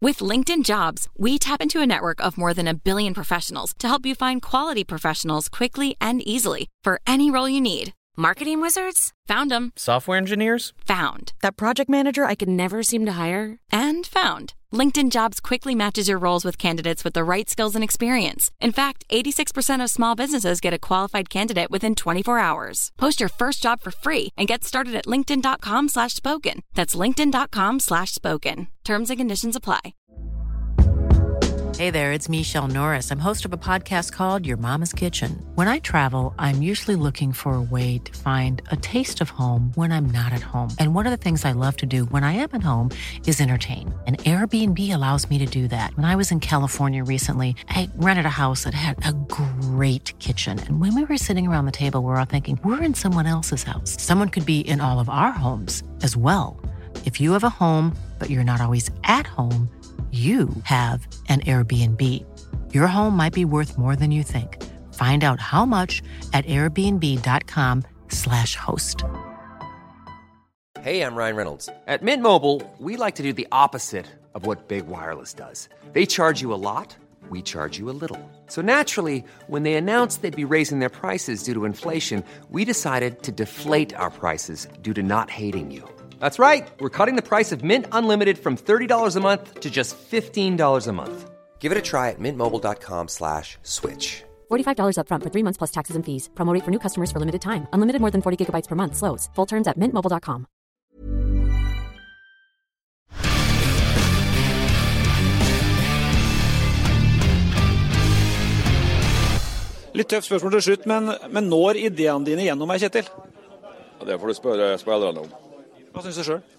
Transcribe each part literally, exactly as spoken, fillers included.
With LinkedIn Jobs, we tap into a network of more than a billion professionals to help you find quality professionals quickly and easily for any role you need. Marketing wizards? Found them. Software engineers? Found. That project manager I could never seem to hire? And found. LinkedIn Jobs quickly matches your roles with candidates with the right skills and experience. In fact, eighty-six percent of small businesses get a qualified candidate within twenty-four hours. Post your first job for free and get started at linkedin.com slash spoken. That's linkedin.com slash spoken. Terms and conditions apply. Hey there, it's Michelle Norris. I'm host of a podcast called Your Mama's Kitchen. When I travel, I'm usually looking for a way to find a taste of home when I'm not at home. And one of the things I love to do when I am at home is entertain. And Airbnb allows me to do that. When I was in California recently, I rented a house that had a great kitchen. And when we were sitting around the table, we were all thinking, we're in someone else's house. Someone could be in all of our homes as well. If you have a home, but you're not always at home, you have an Airbnb. Your home might be worth more than you think. Find out how much at airbnb.com slash host. Hey, I'm Ryan Reynolds. At Mint Mobile, we like to do the opposite of what Big Wireless does. They charge you a lot, we charge you a little. So naturally, when they announced they'd be raising their prices due to inflation, we decided to deflate our prices due to not hating you. That's right. We're cutting the price of Mint Unlimited from thirty dollars a month to just fifteen dollars a month. Give it a try at mintmobile.com slash switch. forty-five dollars up front for three months plus taxes and fees. Promo rate for new customers for limited time. Unlimited more than forty gigabytes per month. Slows full terms at mint mobile dot com. Litt tøft spørsmål til slutt, men, men når ideene dine gjennom meg, Kjetil? Ja, det får du spørre spillerne om. Hva synes du selv?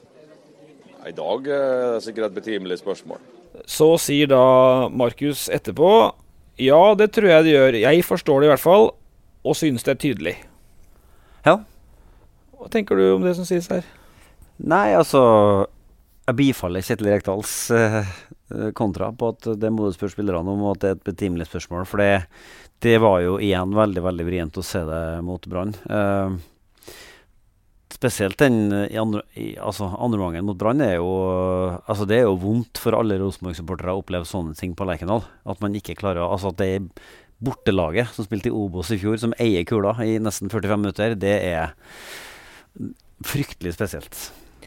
I dag er det sikkert et betimelig spørsmål. Så sier da Markus etterpå, ja, det tror jeg det gjør. Jeg forstår det i hvert fall, og synes det er tydelig. Ja. Hva tenker du om det som sies her? Nei, altså, jeg bifaller Kjetil Rekdals eh, kontra på at det må du spørre spillerne om, og at det er et betimelig spørsmål, for det, det var jo igjen veldig, veldig vrient å se det mot Brann. Eh, Spesielt den i andre, i, altså andre gangen mot Brann er jo, altså det er jo vondt for alle Rosenborg-supportere å oppleve sånne ting på Lerkendal. At man ikke klarer, altså at det er bortelaget som spilte i Obos i fjor, som eier kula i nesten førtifem minutter, det er fryktelig spesielt.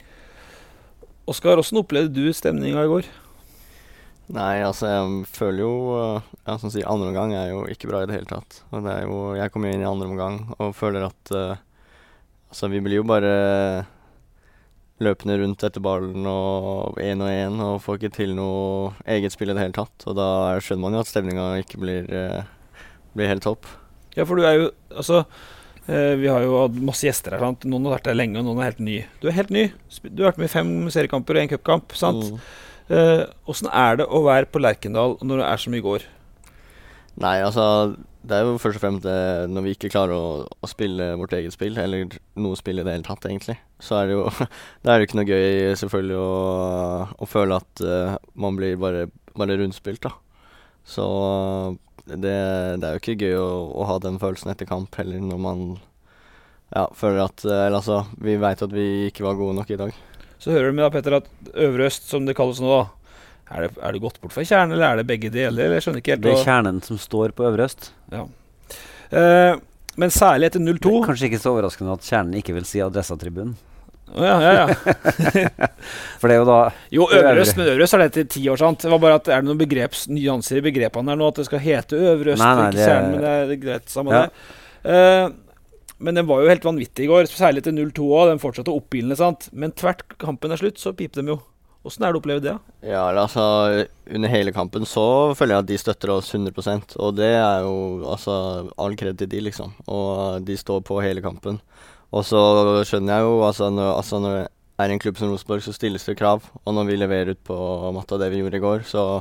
Oskar, hvordan opplevde du stemningen i går? Nei, altså jeg føler jo, ja, som sier, andre omgang er jo ikke bra i det hele tatt. Og det er jo, jeg kommer inn i andre omgang og føler at uh, altså, vi blir jo bare løpende rundt etter ballen og en og en, og får ikke til noe eget spill i det hele tatt. Og da skjønner man jo at stemningen ikke blir, eh, blir helt topp. Ja, for du er jo, altså, eh, vi har jo hatt masse gjester her, sant? Noen har vært der lenge, og noen er helt ny. Du er helt ny. Du har vært med i fem seriekamper og en cupkamp, sant? Mm. Eh, hvordan er det å være på Lerkendal når det er som i går? Nei, altså, det er jo først og fremst det, når vi ikke klarer å, å spille vårt eget spill, eller noe spill i det hele tatt egentlig, så er det jo, det er jo ikke noe gøy selvfølgelig å, å føle at uh, man blir bare, bare rundspilt da. Så det, det er jo ikke gøy å, å ha den følelsen etter kamp heller, når man ja, føler at, eller altså, vi vet at vi ikke var gode nok i dag. Så hører du med da, Petter, at Øvre Øst, som det kalles nå da, Er det, er det gått bort fra kjernen, eller er det begge deler? Eller jeg skjønner ikke helt. Det er kjernen som står på Øvre Øst. Ja. Eh, men særlig etter null to... Kanskje ikke så overraskende at kjernen ikke vil si adressatribunen. Oh, ja, ja, ja. For det er jo da... Jo, Øvre Øst, men Øvre Øst er det til ti år, sant? Det var bare at er det noen begreps, nyanser i begrepene her nå, at det skal hete Øvre Øst, nei, nei, ikke det... kjernen, men det er, det er greit sammen ja. det. Eh, men den var jo helt vanvittig i går, særlig til null to også, den fortsatte oppbilende, sant? Men tvert kampen er slutt, så pipte de jo. Hvordan er det å oppleve det? Ja, altså, under hele kampen så føler jeg at de støtter oss hundre prosent, og det er jo altså, all kred til de, liksom. Og de står på hele kampen. Og så skjønner jeg jo, altså når, altså, når det er en klubb som Rosenborg, så stilles det krav. Og når vi leverer ut på matta det vi gjorde i går, så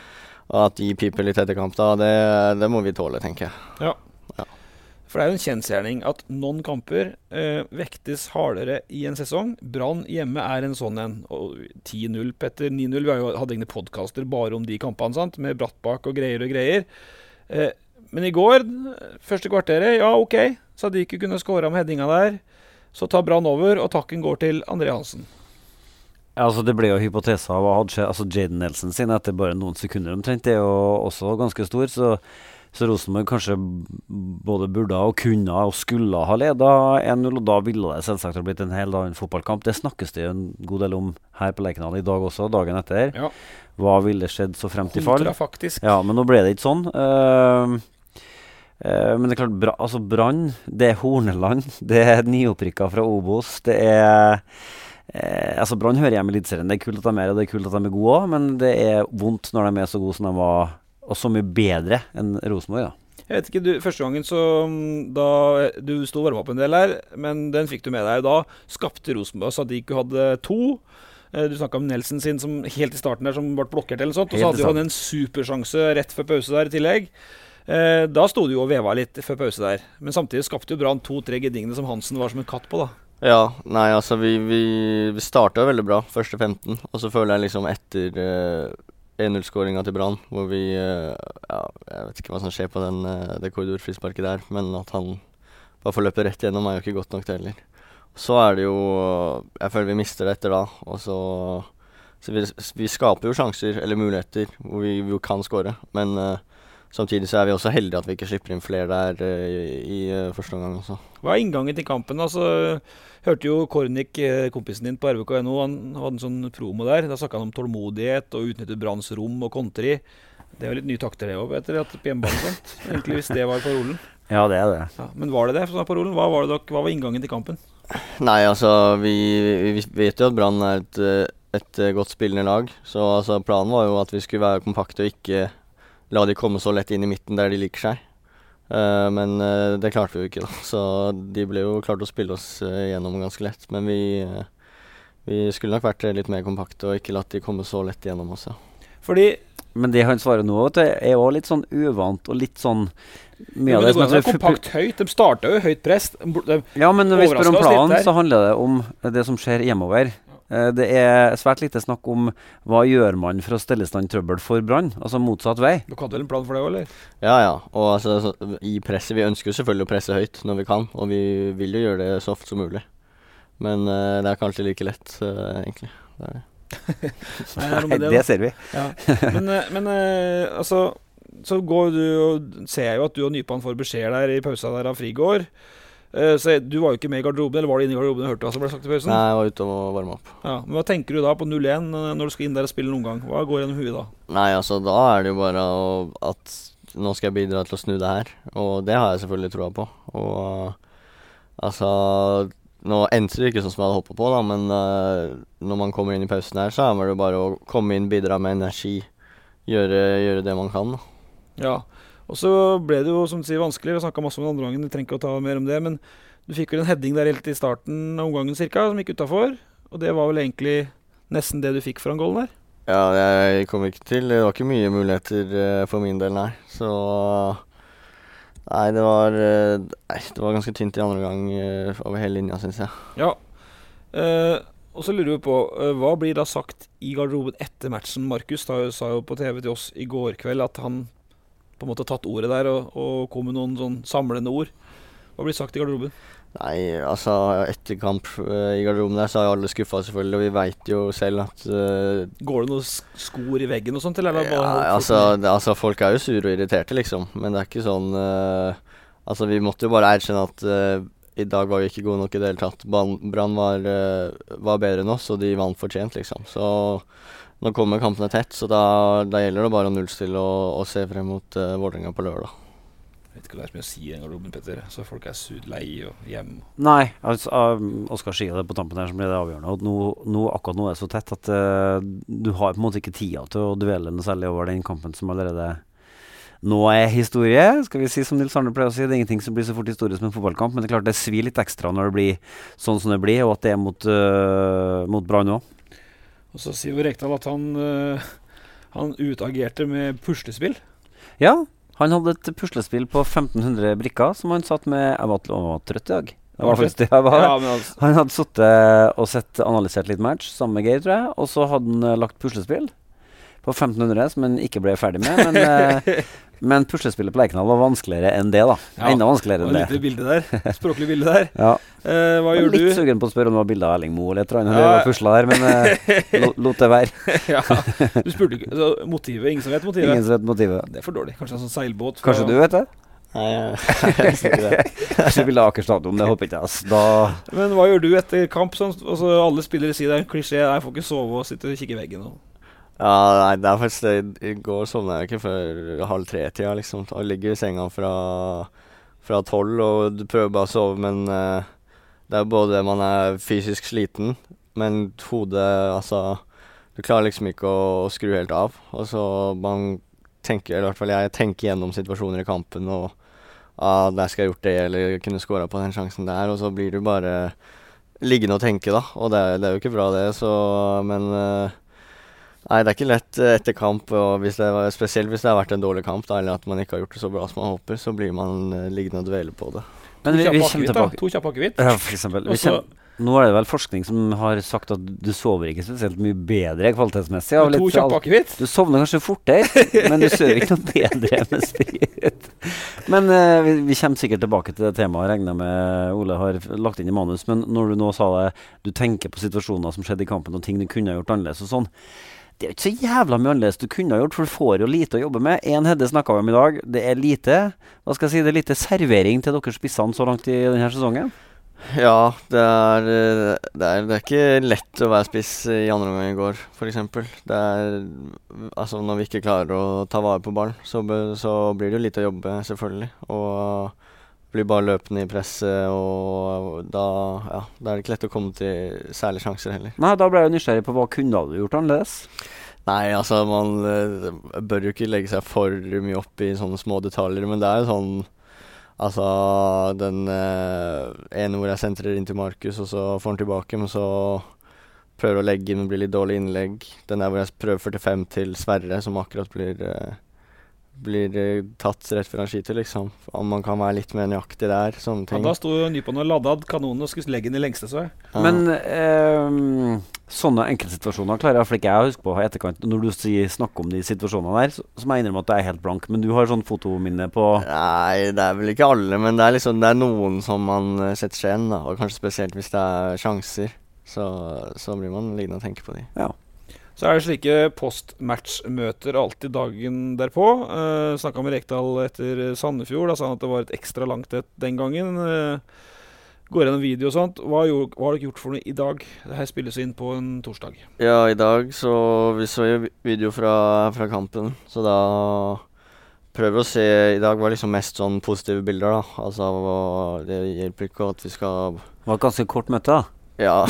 at de piper litt etter kamp, da, det, det må vi tåle, tenker jeg. Ja. For det er jo en kjensgjerning at noen kamper eh, vektes hardere i en sesong. Brann hjemme er en sånn en. Og ti null, Petter, ni null. Vi har jo hadde egne podcaster bare om de kampene, sant? Med Brattbakk og greier og greier. Eh, men i går, første kvarteret, ja, ok. Sadiki kunne skåre med headinga der. Så tar Brann over, og takken går til André Hansen. Ja, altså det ble jo hypoteser av hva hadde skjedd, altså Jayden Nelson sin etter bare noen sekunder omtrent, det er jo også ganske stor, så, så Rosenborg kanskje både burde og kunne og skulle ha ledet en null, og da ville det selvsagt ha blitt en hel dag en fotballkamp. Det snakkes det jo en god del om her på Lerkendal i dag også, dagen etter. Ja. Hva ville skjedd så frem til fall? Kontra faktisk. Ja, men nå ble det ikke sånn. Uh, Uh, men det er klart, bra, altså Brann, det er Horneland, det er nyopprykket fra Obos, det er uh, altså Brann hører hjemme i Eliteserien. Det er kult at de er, og det er kult at de er gode også, men det er vondt når de er så gode som de var, og så mye bedre enn Rosenborg, da. Jeg vet ikke, du, første gangen så da, du stod varme opp en del her, men den fikk du med deg. Da skapte Rosenborg, så at de ikke hadde to. Du snakket om Nelson sin som helt i starten der, som ble blokkert eller sånt, og så hadde han en supersjanse rett før pause der i tillegg. Eh, da stod du jo og veva litt før pause der. Men samtidig skapte jo Brann to-tre geddingene som Hansen var som en katt på, da. Ja, nei, altså vi, vi, vi startet veldig bra, første femten. Og så føler jeg liksom etter eh, en null-skåringen til Brann, hvor vi eh, ja, jeg vet ikke hva som skjer på den, eh, det korridorfrisparket der, men at han bare får løpe rett gjennom er jo ikke godt nok til heller. Så er det jo, jeg føler vi mister det etter da, og så, så vi, vi skaper jo sjanser, eller muligheter, hvor vi, vi kan skåre, men eh, samtidig så er vi også heldige at vi ikke slipper inn flere der uh, i, i uh, første omgang også. Hva er inngangen til kampen? Altså, hørte jo Kornik, kompisen din på R B K N O, han hadde en sånn promo der. Da snakket han om tålmodighet og utnytte Branns rom og kontri. Det er jo litt nye takter det også, etter at på hjemmebane sånt. Egentlig hvis det var parolen. Ja, det er det. Ja, men var det det som var parolen? Hva var, det dere, hva var inngangen til kampen? Nei, altså, vi, vi vet jo at Brann er et, et godt spillende lag. Så altså, planen var jo at vi skulle være kompakte og ikke la de komme så lett inn i midten der de liker seg. Uh, men uh, det klarte vi jo ikke da. Så de ble jo klart å spille oss uh, gjennom ganske lett. Men vi, uh, vi skulle nok vært litt mer kompakte og ikke latt de komme så lett gjennom oss. Ja. Fordi Men det han svarer nå, det er jo litt sånn uvant og litt sånn mye av det, det er kompakt høyt. De startet jo høyt press. De ja, men når vi spør om planen, så handler det om det som skjer hjemover. Det er svært lite snakk om hva gjør man for å stelle stand trøbbel for Brann, altså motsatt vei. Du hadde vel en plan for det, eller? Ja, ja, og altså, så, i presset, vi ønsker jo selvfølgelig å presse høyt når vi kan, og vi vil jo gjøre det så ofte som mulig. Men uh, det er kanskje like lett, uh, egentlig. Det, er det. Nei, det, det ser vi. Ja. Men, uh, men uh, altså, så går du og ser jeg jo at du og Nypan får beskjed der i pausa der av Frigård. Uh, så du var jo ikke med i garderoben, eller var du inne i garderoben og hørte hva som ble sagt i pausen? Nei, jeg var ute og varme opp. Ja, men hva tenker du da på null én når du skal inn der og spille en omgang? Hva går gjennom huet da? Nei, altså da er det jo bare å, at nå skal jeg bidra til å snu det her, og det har jeg selvfølgelig troa på. Og uh, altså, nå endte det ikke sånn som jeg hadde håpet på da, men uh, når man kommer inn i pausen her, så er det bare å komme inn, bidra med energi, gjøre, gjøre det man kan da. Ja, og så ble det jo, som du sier, vanskelig. Vi har snakket masse om den andre gangen, vi trenger ikke å ta mer om det, men du fikk vel en heading der helt i starten av omgangen cirka, som gikk utenfor, og det var vel egentlig nesten det du fikk foran goalen der? Ja, jeg kom ikke til, det var ikke mye muligheter uh, for min del, nei. Så, uh, nei, det var, uh, nei, det var ganske tynt i andre gang uh, over hele linja, synes jeg. Ja, uh, og så lurer vi på, uh, hva blir da sagt i garderoben etter matchen? Markus sa jo, sa jo på T V til oss i går kveld at han på en måte tatt ordet der og, og kom med noen sånn samlende ord. Hva blir sagt i garderoben? Nei, altså etter kamp uh, i garderoben der så er jo alle skuffet selvfølgelig, og vi vet jo selv at uh, går det noen skor i veggen og sånt, eller? eller ja, altså, det, altså folk er jo sure og irriterte liksom, men det er ikke sånn uh, altså vi måtte jo bare erkjenne at uh, i dag var vi ikke gode nok i det hele tatt. Brann var, uh, var bedre enn oss, og de vant fortjent liksom, så nå kommer kampene tett, så da, da gjelder det bare å nullstille og, og se frem mot uh, Vålerenga på lørdag. Jeg vet ikke hva det er så mye å si i en garderoben, Petter, så folk er sud, lei og hjem. Nei, altså, um, Oskar sier det på tampen her som blir det avgjørende, og nå, nå, akkurat nå er det så tett at uh, du har på en måte ikke tida til å duelle noe særlig over den kampen som allerede nå er historie, skal vi si som Nils Arne pleier å si. Det er ingenting som blir så fort historie som en fotballkamp, men det er klart det svir litt ekstra når det blir sånn som det blir, og at det er mot, uh, mot Brann også. Og så sier jo Rekdal at han, øh, han utagerte med puslespill. Ja, han hadde et puslespill på femten hundre brikker som han satt med. Jeg var, jeg var trøtt i dag. Det var faktisk det jeg var. Ja, altså. Han hadde suttet og sett, analysert litt match sammen med Geir, tror jeg. Og så hadde han uh, lagt puslespill. på femten hundre, som han ikke ble ferdig med. Men, eh, men puslespillet på Lerkendal var vanskeligere enn det, da. Ja, enda vanskeligere enn det. Litt bilde der. Språklig bilde der. Ja. Eh, hva gjør litt du? Litt sugen på å spørre om det var bilde av Erling Moe eller et eller annet. Ja. Det var pusla der, men eh, lo, lot det være. Ja, du spurte ikke. Altså, motivet, ingen som vet motivet? Ingen som vet motivet. Det er for dårlig. Kanskje en sånn seilbåt. Fra... Kanskje du vet det? Nei, jeg vet ikke det. Kanskje bilde av Aker Stadion, det håper ikke jeg. Altså. Da... Men hva gjør du etter kamp? Sånn? Altså, alle spillere sier det er en klisjé. Jeg får ikke sove og sitte og kikke i veggen. Og... Ja, nei, det er faktisk det. I går sovnet jeg ikke før halv tre-tida, liksom. Jeg ligger i senga fra, fra tolv, og du prøver bare å sove, men uh, det er både man er fysisk sliten, men hodet, altså, du klarer liksom ikke å, å skru helt av. Og så man tenker, eller i hvert fall jeg tenker gjennom situasjoner i kampen, og ah, der skal jeg gjort det, eller kunne skåret på den sjansen der, og så blir du bare liggende og tenke, da. Og det, det er jo ikke bra det, så, men... Uh, Nei, det er ikke lett etter kamp, og hvis det var, spesielt hvis det har vært en dårlig kamp, da, eller at man ikke har gjort det så bra som man håper, så blir man uh, liggende og dvele på det. Men vi, vi kommer tilbake. To kjappe akevitt. Ja, for eksempel. Vi kommer, nå er det vel forskning som har sagt at du sover ikke spesielt mye bedre kvalitetsmessig. Ja, to kjappe akevitt. Du sovner kanskje fortere, men du sover ikke noe bedre med sprit. Men uh, vi, vi kommer sikkert tilbake til det temaet, regner med Ole har lagt inn i manus, men når du nå sa det, du tenker på situasjoner som skjedde i kampen, og ting du kunne ha gjort annerledes og sånn, det er jo ikke så jævla mye annerledes du kunne ha gjort, for du får jo lite å jobbe med. En Hedde snakket vi om i dag. Det er lite, hva skal jeg si, det er lite servering til dere spissene så langt i denne sesongen. Ja, det er, det er, det er ikke lett å være spiss i andre omgang i går, for eksempel. Det er, altså når vi ikke klarer å ta vare på ballen, så, så blir det jo litt å jobbe, selvfølgelig. Og blir bare løpende i presset, og da, ja, da er det ikke lett å komme til særlige sjanser heller. Nei, da ble jeg nysgjerrig på hva kunne du gjort annerledes? Nei, altså man uh, bør jo ikke legge seg for mye opp i sånne små detaljer, men det er jo sånn, altså den uh, ene hvor jeg sentrer inn til Markus, og så får han tilbake, men så prøver å legge inn og blir litt dårlig innlegg. Den der hvor jeg prøver førtifem til Sverre, som akkurat blir... Uh, blir tatt rett før han skyter, liksom. Om man kan være litt mer nøyaktig der, sånne ting. Ja, da stod Nypan og laddet kanonen og skulle legge den i lengste, så jeg. Ja. Men eh, sånne enkeltsituasjoner klarer jeg for ikke jeg å huske på i etterkant. Når du sier, snakker om de situasjonene der, så, så må jeg innrømme at det er helt blank. Men du har sånn fotominne på... Nei, det er vel ikke alle, men det er liksom, det er noen som man setter seg igjen, da. Og kanskje spesielt hvis det er sjanser, så, så blir man liggende og tenke på de. Ja. Så er det slike post-match-møter alltid dagen derpå. Uh, snakket med Rekdal etter Sandefjord, da sa han at det var et ekstra langt et den gangen. Uh, går gjennom video og sånt. Hva, gjorde, hva har dere gjort for noe i dag? Dette spilles inn på en torsdag. Ja, i dag så vi så jo video fra, fra kampen, så da prøver å se. I dag var liksom mest sånn positive bilder, da. Altså, det hjelper ikke at vi skal... Det var et ganske kort møte, da. Ja.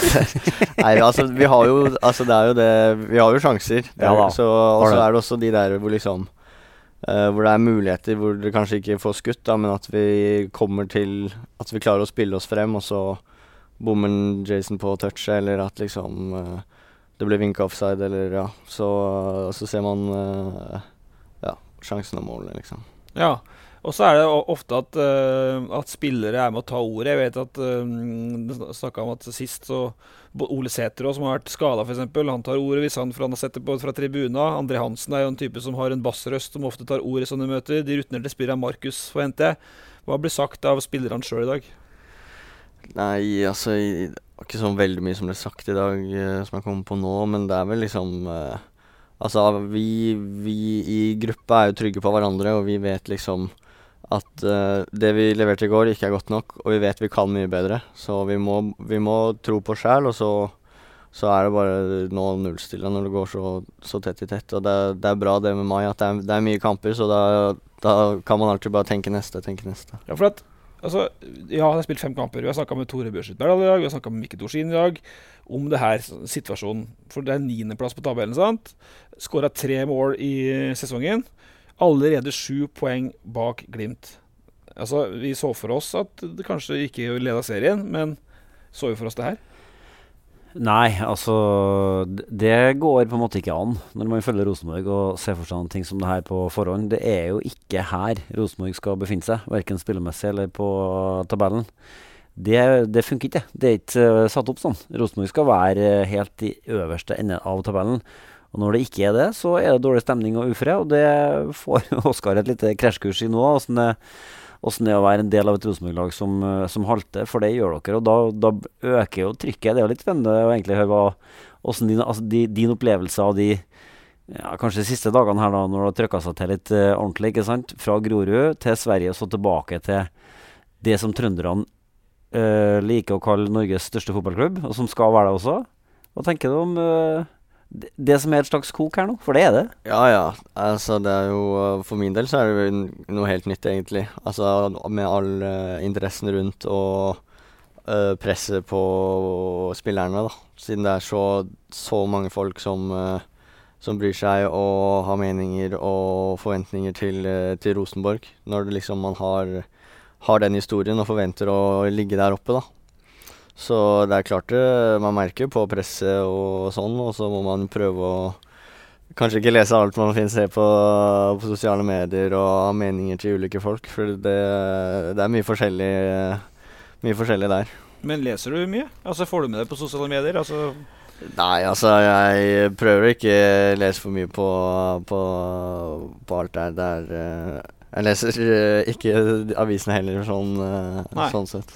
Nei, altså vi har jo altså det er jo det vi har jo sjanser. Det er, ja, så og så er det også de der hvor liksom uh, hvor det er muligheter hvor dere kanskje ikke får skutt, da, men at vi kommer til at vi klarer å spille oss frem, og så bommer Jason på touchet, eller at liksom uh, det blir vinka offside, eller ja, så, uh, så ser man uh, ja, sjansen og målene, liksom. Ja. Og så er det ofte at, uh, at spillere er med å ta ordet. Jeg vet at uh, snakket om at sist så Ole Sæter, som har vært skadet for eksempel, han tar ordet hvis han, for han har sett det på fra tribuna. André Hansen er jo en type som har en bassrøst som ofte tar ordet i sånne møter. De rutinerte spillere Markus, forventer jeg. Hva blir sagt av spillerne selv i dag? Nei, altså det var ikke så veldig mye som ble sagt i dag uh, som jeg kommer på nå, men det er vel liksom uh, altså vi, vi i gruppa er jo trygge på hverandre, og vi vet liksom at uh, det vi leverte i går ikke er godt nok, og vi vet vi kan mye bedre. Så vi må, vi må tro på selv, og så, så er det bare nå nullstille når det går så, så tett i tett. Og det, det er bra det med meg, at det er, det er mye kamper, så da, da kan man alltid bare tenke neste, tenke neste. Ja, for at, altså, ja, jeg har spilt fem kamper. Vi har snakket med Tore Børsutberg i dag, vi har snakket med Mikke Torsin i dag, om det her situasjonen. For det er niende plass på tabellen, sant? Skåret tre mål i sesongen. Allerede sju poeng bak Glimt. Altså, vi så for oss at det kanskje ikke ledet serien, men så vi for oss det her? Nei, altså, det går på en måte ikke an når man følger Rosenborg og ser for seg ting som det her på forhånd. Det er jo ikke her Rosenborg skal befinne seg, hverken spillemessig eller på tabellen. Det, det funker ikke. Det er ikke uh, satt opp sånn. Rosenborg skal være helt i øverste ende av tabellen. Og når det ikke er det, så er det dårlig stemning og ufred, og det får Oskar et lite krasjkurs i nå, hvordan det, hvordan det er å være en del av et Rosenborg-lag som, som halter, for det gjør dere, og da, da øker jo trykket. Det er jo litt spennende å egentlig høre hva, hvordan din, altså din, din opplevelse av de ja, kanskje de siste dagene her da, når det har trykket seg til litt uh, ordentlig, ikke sant? Fra Grorud til Sverige og så tilbake til det som trønderne uh, liker å kalle Norges største fotballklubb, og som skal være det også. Hva tenker du om uh, det, det som er et slags kok her nå? For det er det. Ja, ja. Altså, det er jo, for min del så er det jo noe helt nytt egentlig. Altså, med all uh, interessen rundt og uh, presset på spillerne da. Siden det er så, så mange folk som... Uh, som bryr seg og har meninger og forventninger til, til Rosenborg, når det liksom man har, har den historien og forventer å ligge der oppe da. Så det er klart det, man merker på presset og sånn, og så må man prøve å kanskje ikke lese alt man finner se på, på sosiale medier og ha meninger til ulike folk, for det, det er mye forskjellig, mye forskjellig der. Men leser du mye? Altså får du med det på sosiale medier? Altså Nei, altså jeg prøver ikke å lese for mye på, på, på alt der, der uh, jeg leser uh, ikke avisene heller sånn, uh, sånn sett.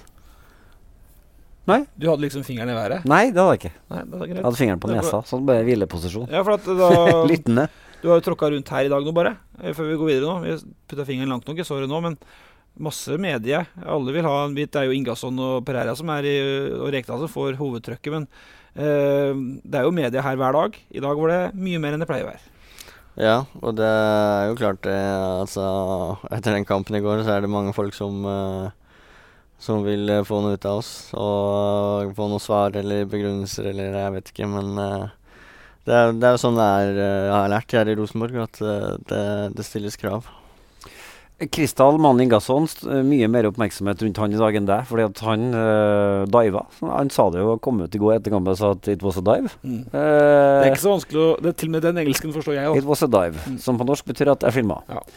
Nei? Du hadde liksom fingeren i været? Nei, det hadde jeg ikke. Nei, det var greit. Jeg hadde fingeren på nesa, sånn bare hvileposisjon. Ja, for at da... Lyttende. Du har jo tråkket rundt her i dag nå bare, før vi går videre nå. Vi puttet fingeren langt nok, jeg så det nå, men masse medie. Alle vil ha en bit. Det er jo Ingasson og Pereira som er i, og Rekdal som får hovedtrykket, men Uh, det er jo media her hver dag. I dag var det mye mer enn det pleier å være. Ja, og det er jo klart det, altså, etter den kampen i går så er det mange folk som, uh, som vil uh, få noe ut av oss, og få noe svar eller begrunnelser, eller jeg vet ikke, men uh, det, er, det er jo sånn det er, uh, jeg har lært her i Rosenborg, at uh, det, det stilles krav. Kristal Mann Ingasson, mye mer oppmerksomhet rundt han i dag enn deg, fordi at han uh, diva. Han sa det jo, kom ut i går etter kampen og sa at it was a dive. Mm. Uh, det er ikke så vanskelig å, det er til og med den engelsken forstår jeg også. It was a dive, mm. som på norsk betyr at jeg filmet. Ja.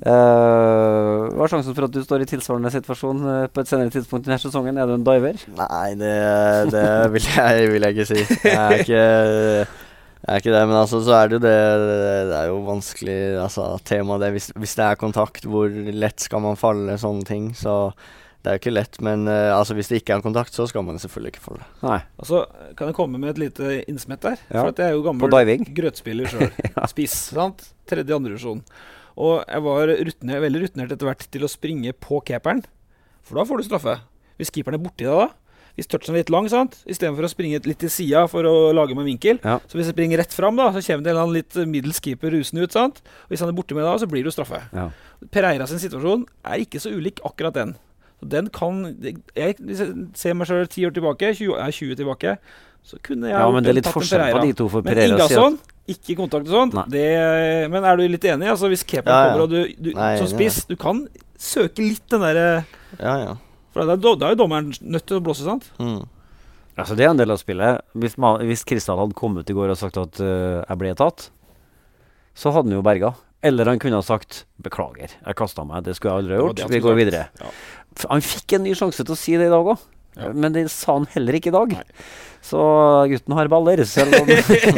Uh, hva er sjansen for at du står i tilsvarende situasjon uh, på et senere tidspunkt i denne sesongen? Er du en diver? Nei, det, det vil, jeg, vil jeg ikke si. Jeg er ikke... Jeg er ikke det, men altså, så er det jo det, det er jo vanskelig, altså, tema det, hvis, hvis det er kontakt, hvor lett skal man falle, sånne ting, så det er jo ikke lett, men uh, altså, hvis det ikke er kontakt, så skal man selvfølgelig ikke falle. Nei. Altså, kan jeg komme med et lite innsmett der? Ja. For at jeg er jo gammel grøtspiller selv, ja. Spiss, sant? Tredje andre divisjon. Og jeg var rutinert, veldig rutinert etter hvert til å springe på keeperen, for da får du straffe. Hvis keeperen er borti deg da, hvis touchen er litt lang, sant? I stedet for å springe litt til siden for å lage meg vinkel. Ja. Så hvis jeg springer rett fram da, så kommer det en eller annen litt middels keeper rusende ut, sant? Og hvis han er borte med da, så blir det jo straffe. Ja. Pereira sin situasjon er ikke så ulik akkurat den. Så den kan, jeg, hvis jeg ser meg selv ti år tilbake, tjue, er tjue tilbake, så kunne jeg ja, men det er litt forskjell på de to for Pereira. Men Ingasson, ikke kontakt og sånt. Det, men er du litt enig? Altså hvis keeperen ja, ja. kommer og du, du Nei, som spiss, du kan søke litt den der... Ja, ja. For da, da er jo dommeren nødt til å blåse, sant? Mm. Altså det er en del av spillet. Hvis, man, hvis Kristal hadde kommet ut i går og sagt at uh, jeg ble tatt, så hadde han jo berga. Eller han kunne ha sagt, beklager, jeg kastet meg, det skulle jeg aldri ha gjort, vi går videre. Ja. Han fikk en ny sjanse til å si det i dag også, ja. Men det sa han heller ikke i dag. Nei. Så gutten har baller, selv om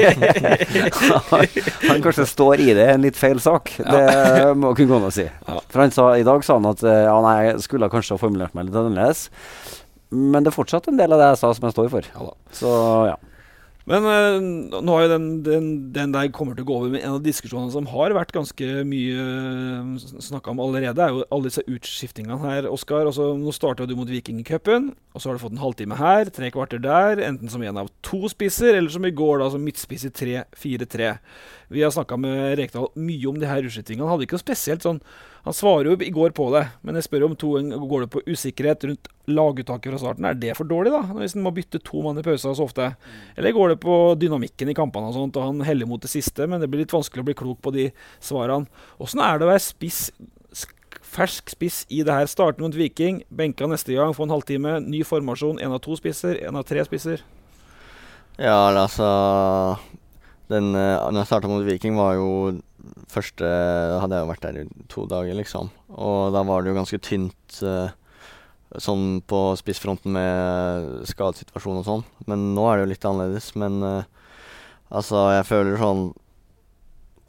han kanskje står i det en litt feil sak. Ja. Det må kunne gå an å si. Ja. For han sa, i dag sa han at ja, nei, jeg skulle kanskje ha formulert meg litt annerledes. Men det er fortsatt en del av det jeg sa som jeg står for. Ja, så ja. Men uh, nå har jo den, den, den der kommer til å gå over med en av diskusjonene som har vært ganske mye uh, snakket om allerede, er jo alle disse utskiftingene her, Oskar. Altså, nå startet du mot Viking i cupen, og så har du fått en halvtime her, tre kvarter der, enten som en av to spisser, eller som i går da, som midtspiss i tre fire tre. Vi har snakket med Rekdal mye om de her utskiftingene. Han hadde ikke noe spesielt sånn, han svarer jo i går på det, men jeg spør om to går det på usikkerhet rundt laguttaket fra starten. Er det for dårlig da, hvis han må bytte to mann i pausen så ofte? Eller går det på dynamikken i kampene og sånt, og han heller mot det siste, men det blir litt vanskelig å bli klok på de svarene. Hvordan er det å være spiss, fersk spiss i det her? Starten mot Viking, benka neste gang, få en halvtime, ny formasjon, en av to spisser, en av tre spisser? Ja, altså, den, når jeg startet mot Viking var jo første, hadde jeg jo vært der i to dager liksom, og da var det jo ganske tynt uh, sånn på spissfronten med skadesituasjon og sånn, men nå er det jo litt annerledes, men uh, altså jeg føler sånn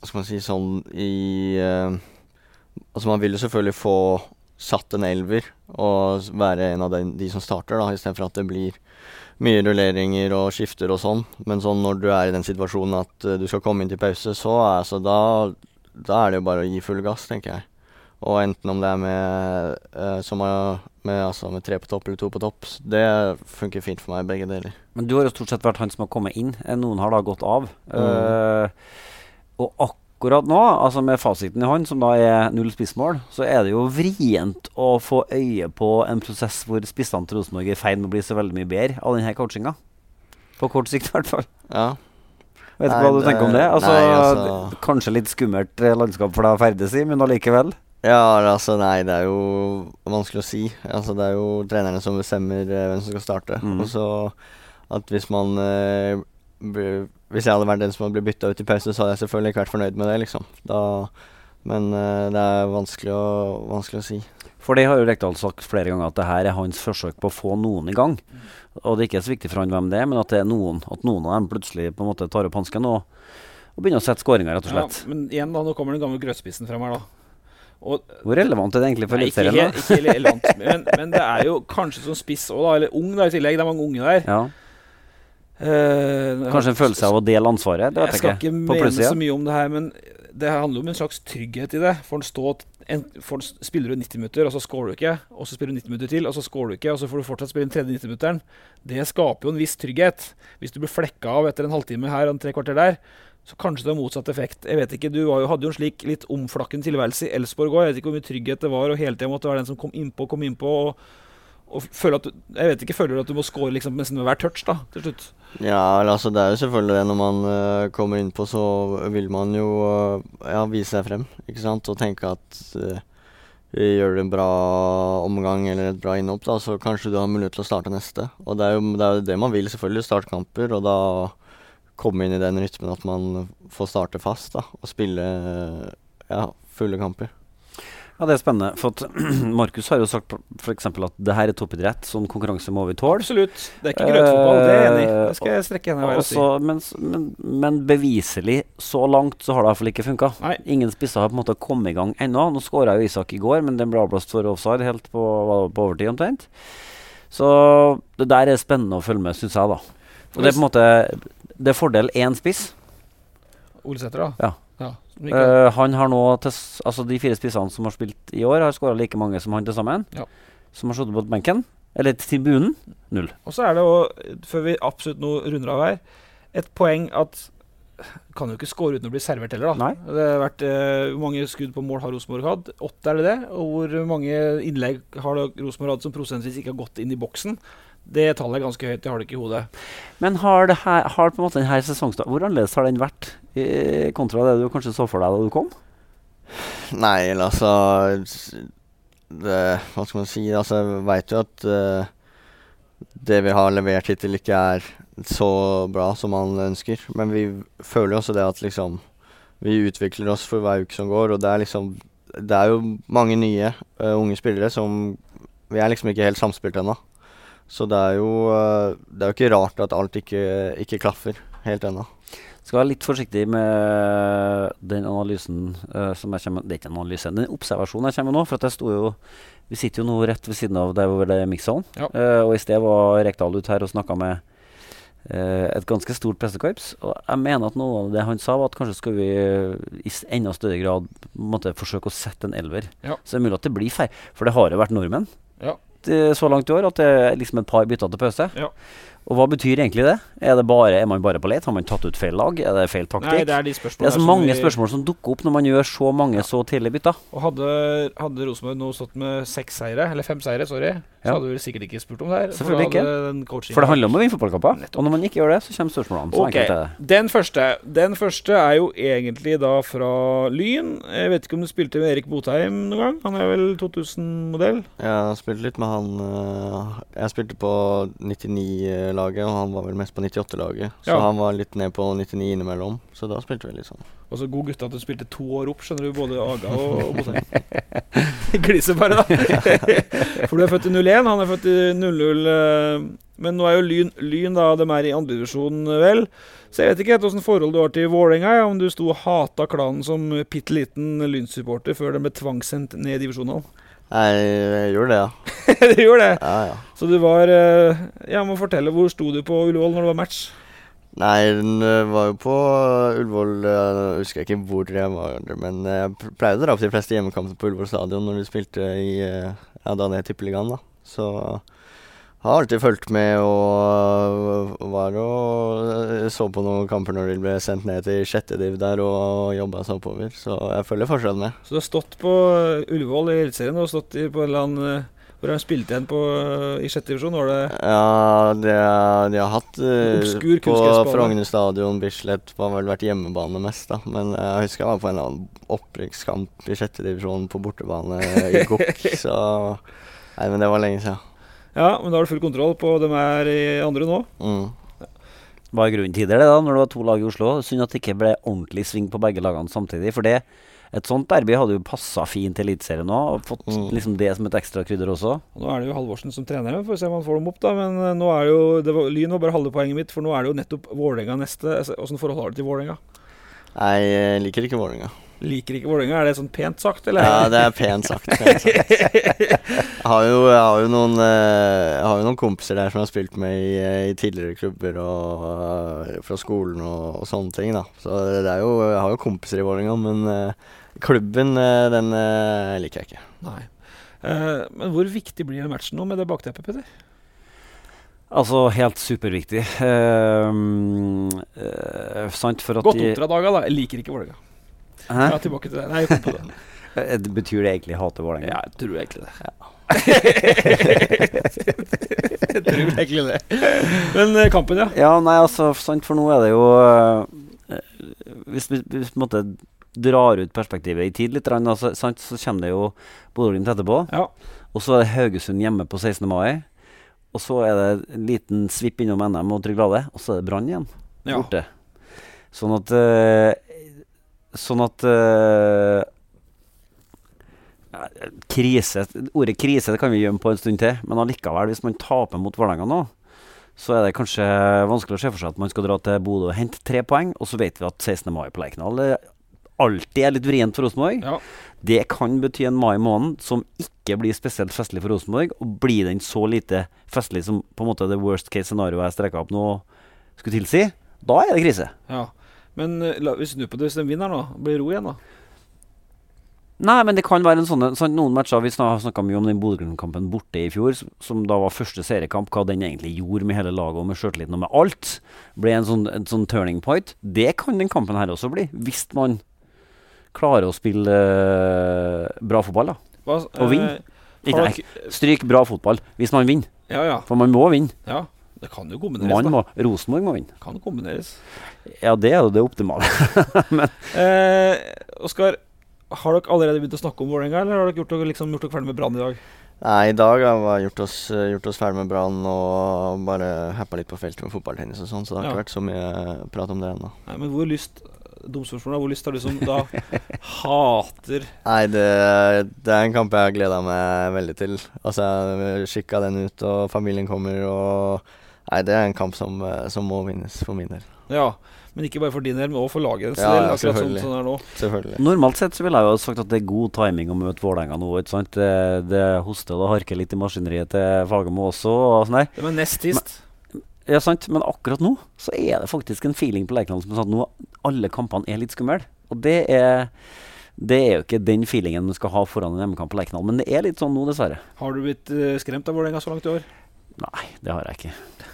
skal man si, sånn i uh, altså man vil jo selvfølgelig få satt en elver og være en av de, de som starter da, i stedet for at det blir mye rulleringer og skifter og sånn. Men sånn når du er i den situasjonen at uh, du skal komme inn til pause, så altså, da, da er det jo bare å gi full gass, tenker jeg. Og enten om det er med, uh, som er med, altså, med tre på topp eller to på topp, det funker fint for meg, begge deler. Men du har jo stort sett vært han som har kommet inn. Noen har da gått av. Mm. Uh, og akkurat nå, altså med fasiten i hånd, som da er null spissmål, så er det jo vrient å få øye på en prosess hvor spissene til Rosenborg er i ferd med å bli så veldig mye bedre av denne coachinga. På kort sikt i hvert fall. Ja. Vet du hva du tenker om det? Altså, nei, altså det, kanskje litt skummelt landskap for deg å ferdes i, men allikevel. Ja, altså nei, det er jo vanskelig å si. Altså det er jo trenerne som bestemmer uh, hvem som skal starte. Mm. Og så at hvis man uh, blir, hvis jeg hadde vært den som hadde blitt byttet ut i pause, så hadde jeg selvfølgelig ikke vært fornøyd med det, liksom. Da, men uh, det er vanskelig å, vanskelig å si. For det har jo Rekdal sagt flere ganger at det her er hans forsøk på å få noen i gang. Og det er ikke så viktig for han hvem det er, men at det er noen, at noen av dem plutselig på en måte tar opp hansken og, og begynner å sette skåringer, rett og slett. Ja, men igjen da, nå kommer den gamle grøtspissen frem her da. Og, hvor relevant er det egentlig for eliteserien da? Ikke helt relevant, men, men det er jo kanskje som spiss også da, eller ung da i tillegg, det er mange unge der. Ja. Uh, kanskje en følelse av å dele ansvaret, det vet jeg ikke. Jeg skal ikke mene så mye om det her, men det handler om en slags trygghet i det. For en stå, en, for en spiller du nitti minutter, og så skårer du ikke, og så spiller du nitti minutter til, og så skårer du ikke, og så får du fortsatt spille den tredje nitti minutteren. Det skaper jo en viss trygghet. Hvis du blir flekket av etter en halvtime her og en tre kvarter der, så kanskje det har motsatt effekt. Jeg vet ikke, du var jo, hadde jo en slik litt omflakkende tilværelse i Elfsborg også. Jeg vet ikke hvor mye trygghet det var, og hele tiden måtte være den som kom innpå, kom innpå, og, og føler at du, jeg vet ikke, føler du at du må score liksom nesten med hver touch da, til slutt? Ja, altså det er jo selvfølgelig det, når man uh, kommer innpå, så vil man jo uh, ja, vise seg frem, ikke sant, og tenke at uh, vi gjør det en bra omgang eller et bra innhopp da, så kanskje du har mulighet til å starte neste. Og det er jo det, er jo det man vil selvfølgelig, startkamper, og da komme inn i den rytmen at man får starte fast da, og spille ja, fulle kamper. Ja, det er spennende, for at Markus har jo sagt for eksempel at det her er toppidrett, sånn konkurranse må vi tåle. Absolutt, det er ikke grøtfotball, det er enig. Det skal jeg strekke henne og si. Men, men, men beviselig, så langt så har det i hvert fall ikke funket. Nei. Ingen spisser har på en måte kommet i gang ennå. Nå skåret jo Isak i går, men den ble avblåst for offside helt på, på overtid omtrent. Så det der er spennende å følge med, synes jeg da. Og det er på en måte, det er fordel én spiss. Ole Sæter da? Ja. Ja. Uh, han har nå, til, altså de fire spissene som har spilt i år, har skåret like mange som han til sammen. Ja. Som har stått på benken, eller tribunen, null. Og så er det jo, før vi absolutt nå runder av her, et poeng at kan jo ikke skåre uten å bli servert heller da. Nei. Det har vært, uh, hvor mange skudd på mål har Rosenborg hatt? Åtte er det det? Og hvor mange innlegg har Rosenborg hatt som prosentvis ikke har gått inn i boksen? Det tallet er ganske høyt, det har det ikke i hodet. Men har, det her, har på en måte denne sesongstart, hvor annerledes har den vært i, kontra det du kanskje så for deg da du kom? Nei, altså det, hva skal man si, altså jeg vet jo at uh, det vi har levert hittil ikke er så bra som man ønsker, men vi føler jo også det at liksom vi utvikler oss for hver uke som går, og det er liksom det er jo mange nye uh, unge spillere som vi er liksom ikke helt samspilt ennå. Så det er jo, det er jo ikke rart at alt ikke, ikke klaffer helt ennå. Skal være litt forsiktig med den analysen uh, som jeg kommer, det er ikke en analyse, den observasjonen jeg kommer nå, for at jeg sto jo, vi sitter jo nå rett ved siden av der hvor det er mixzone, ja. uh, og i sted var Rekdal ut her og snakket med uh, et ganske stort pressekorps, og jeg mener at noe av det han sa var at kanskje skal vi i enda større grad måtte forsøke å sette en elver. Ja. Så det er mulig at det blir feil, for det har jo vært nordmenn. Ja. Så langt i år at det er liksom et par bytter til pause. Ja. Og hva betyr egentlig det? Er det bare, er man bare på let? Har man tatt ut feil lag? Er det feil taktikk? Nei, det er de spørsmålene. Det er så mange vi... spørsmål som dukker opp når man gjør så mange ja. så tidlig bytter. Og hadde, hadde Rosenborg nå stått med seks seire, eller fem seire, sorry, så ja. hadde vi sikkert ikke spurt om det her. Selvfølgelig ikke. For det handler om å vinne fotballkamper. Og når man ikke gjør det, så kommer spørsmålene. Så okay. Den første, den første er jo egentlig da fra Lyn. Jeg vet ikke om du spilte med Erik Botheim noen gang? Han er vel to tusen-modell? Ja, jeg har spilt litt med han. Jeg spilte på nittini-laget, og han var vel mest på nittiåtte-laget. Så ja. han var litt ned på nittini innimellom. Så da spilte vi litt sånn. Og så god gutt at du spilte to år opp, skjønner du, både Aga og, og Botheim. Gliser bare da. For du er født i null én, han er født i null null, uh, Men nå er jo Lyn, Lyn da, de er i andre divisjon vel. Så jeg vet ikke hvordan forhold du har til Vålerenga, om du sto og hata klanen som pitteliten Lyn-supporter før den ble tvangsendt ned i divisjonen. Jeg, jeg gjorde det, ja. Du gjorde det? Ja, ja. Så du var, ja, må fortelle, hvor sto du på Ullevål når det var match? Nei, den var jo på Ullevål, jeg husker ikke hvor jeg var, men jeg pleide å dra på de fleste hjemmekamper på Ullevål stadion når de spilte i, ja, da det tippeligaen da. Så jeg har alltid fulgt med og, og var og så på noen kamper når de ble sendt ned til sjette div der og jobbet så oppover, så jeg følger fortsatt med. Så du har stått på Ullevål i Eliteserien og stått i, på en eller annen... Hvor har de spilt igjen på, i sjette divisjon? Var det? Ja, det, de har hatt Obskur på Frogner stadion, Bislett, har vel vært hjemmebane mest da. Men jeg husker jeg var på en eller annen opprykkskamp i sjette divisjon på bortebane i Gokk, så nei, men det var lenge siden. Ja, men da har du full kontroll på dem er i andre nå? Mm. Hva er grunnen til det da, når det var to lag i Oslo? Synd at det ikke ble ordentlig sving på begge lagene samtidig, for det et sånt derby hadde jo passet fint til Eliteserien nå, og fått mm. liksom det som et ekstra krydder også. Og nå er det jo Halvorsen som trener, for å se om han får dem opp da, men nå er det jo, det var, Lyn var bare halve poenget mitt, for nå er det jo nettopp Vålerenga neste. Hvordan forhold har du til Vålerenga? Jeg liker ikke Vålerenga. Liker ikke Vålerenga? Er det sånn pent sagt, eller? Ja, det er pent sagt. Pent sagt. Jeg har jo, jeg har jo noen, jeg har jo noen kompiser der som har spilt med i, i tidligere klubber og uh, fra skolen og, og sånne ting da. Så det er jo, jeg har jo kompiser i Vålerenga, men uh, klubben, uh, den uh, liker jeg ikke. Nei. Uh, men hvor viktig blir den matchen nå med det bakteppet, Petter? Altså, helt superviktig. Uh, uh, sant for at Godt oppdrag daga da, jeg liker ikke Vålerenga. Hæ? Ja, tilbake til det. Nei, jeg kom på det. Det betyr det egentlig hater Vålerenga? Ja, jeg tror egentlig det. Ja. Jeg tror egentlig det. Men uh, kampen, ja. Ja, nei, altså, sant, for nå er det jo uh, hvis vi på en måte drar ut perspektivet i tid litt, altså, sant, så kommer det jo Bodø-Glimt etterpå. Ja. Og så er det Haugesund hjemme på sekstende mai. Og så er det en liten svipp innom N M og Tryggvade, og så er det Brann igjen. Ja. Borte. Sånn at uh, Sånn at uh, krise, ordet krise det kan vi gjemme på en stund til, men allikevel, hvis man taper mot Vålerenga nå, så er det kanskje vanskelig å se for seg at man skal dra til Bodø og hente tre poeng, og så vet vi at sekstende mai på Lerkendal alltid er litt vrient for Rosenborg. Ja. Det kan bety en mai måned som ikke blir spesielt festlig for Rosenborg, og blir den så lite festlig som på en måte det worst case scenario jeg strekket opp nå skulle tilsi, da er det krise. Ja. Men la, hvis du på det, hvis den vinner nå, blir ro igjen da? Nei, men det kan være en sånn, sånn noen matcher, vi har snakket mye om den Bodø-Glimt-kampen borte i fjor, som da var første seriekamp, hva den egentlig gjorde med hele laget og med skjørteliten og med alt, ble en sånn, en sånn turning point. Det kan den kampen her også bli, hvis man klarer å spille uh, bra fotball da, Hva, og vinne. Eh, Ikke, nei, stryk bra fotball, hvis man vinner. Ja, ja. For man må vinne. Ja. Det kan jo kombineres Man må, da. Rosenborg må vinne. Kan kombineres. Ja, det er jo det optimale. Men eh, Oskar, har dere allerede begynt å snakke om Vålerenga, eller har dere gjort dere, liksom, gjort dere ferdig med Brann i dag? Nei, i dag har vi gjort oss, gjort oss ferdig med Brann og bare heppa litt på feltet med fotballtennis og sånn, så det har Ja. ikke vært så mye prat om det ennå. Nei, men hvor lyst, domspørsmålet, hvor lyst har du som da hater Nei, det, det er en kamp jeg har gledet meg veldig til. Altså, jeg skikket den ut, og familien kommer, og nei, det er en kamp som, som må vinnes for min del. Ja, men ikke bare for din del, men også for laget. Ja, ja, akkurat sånn selvfølgelig. som det er nå. Selvfølgelig. normalt sett så ville jeg jo ha sagt at det er god timing å møte Vålerenga nå, ikke sant? Det, det hoster og harker litt i maskineriet til Fagermo også, og sånn der. Det var nest sist. Ja, sant, men akkurat nå så er det faktisk en feeling på Lerkendal som er sånn at nå alle kampene er litt skummel. Og det er, det er jo ikke den feelingen man skal ha foran en hjemmekamp på Lerkendal, men det er litt sånn nå, dessverre. Har du blitt uh, skremt av Vålerenga så langt i år? Nei, det har jeg ikke.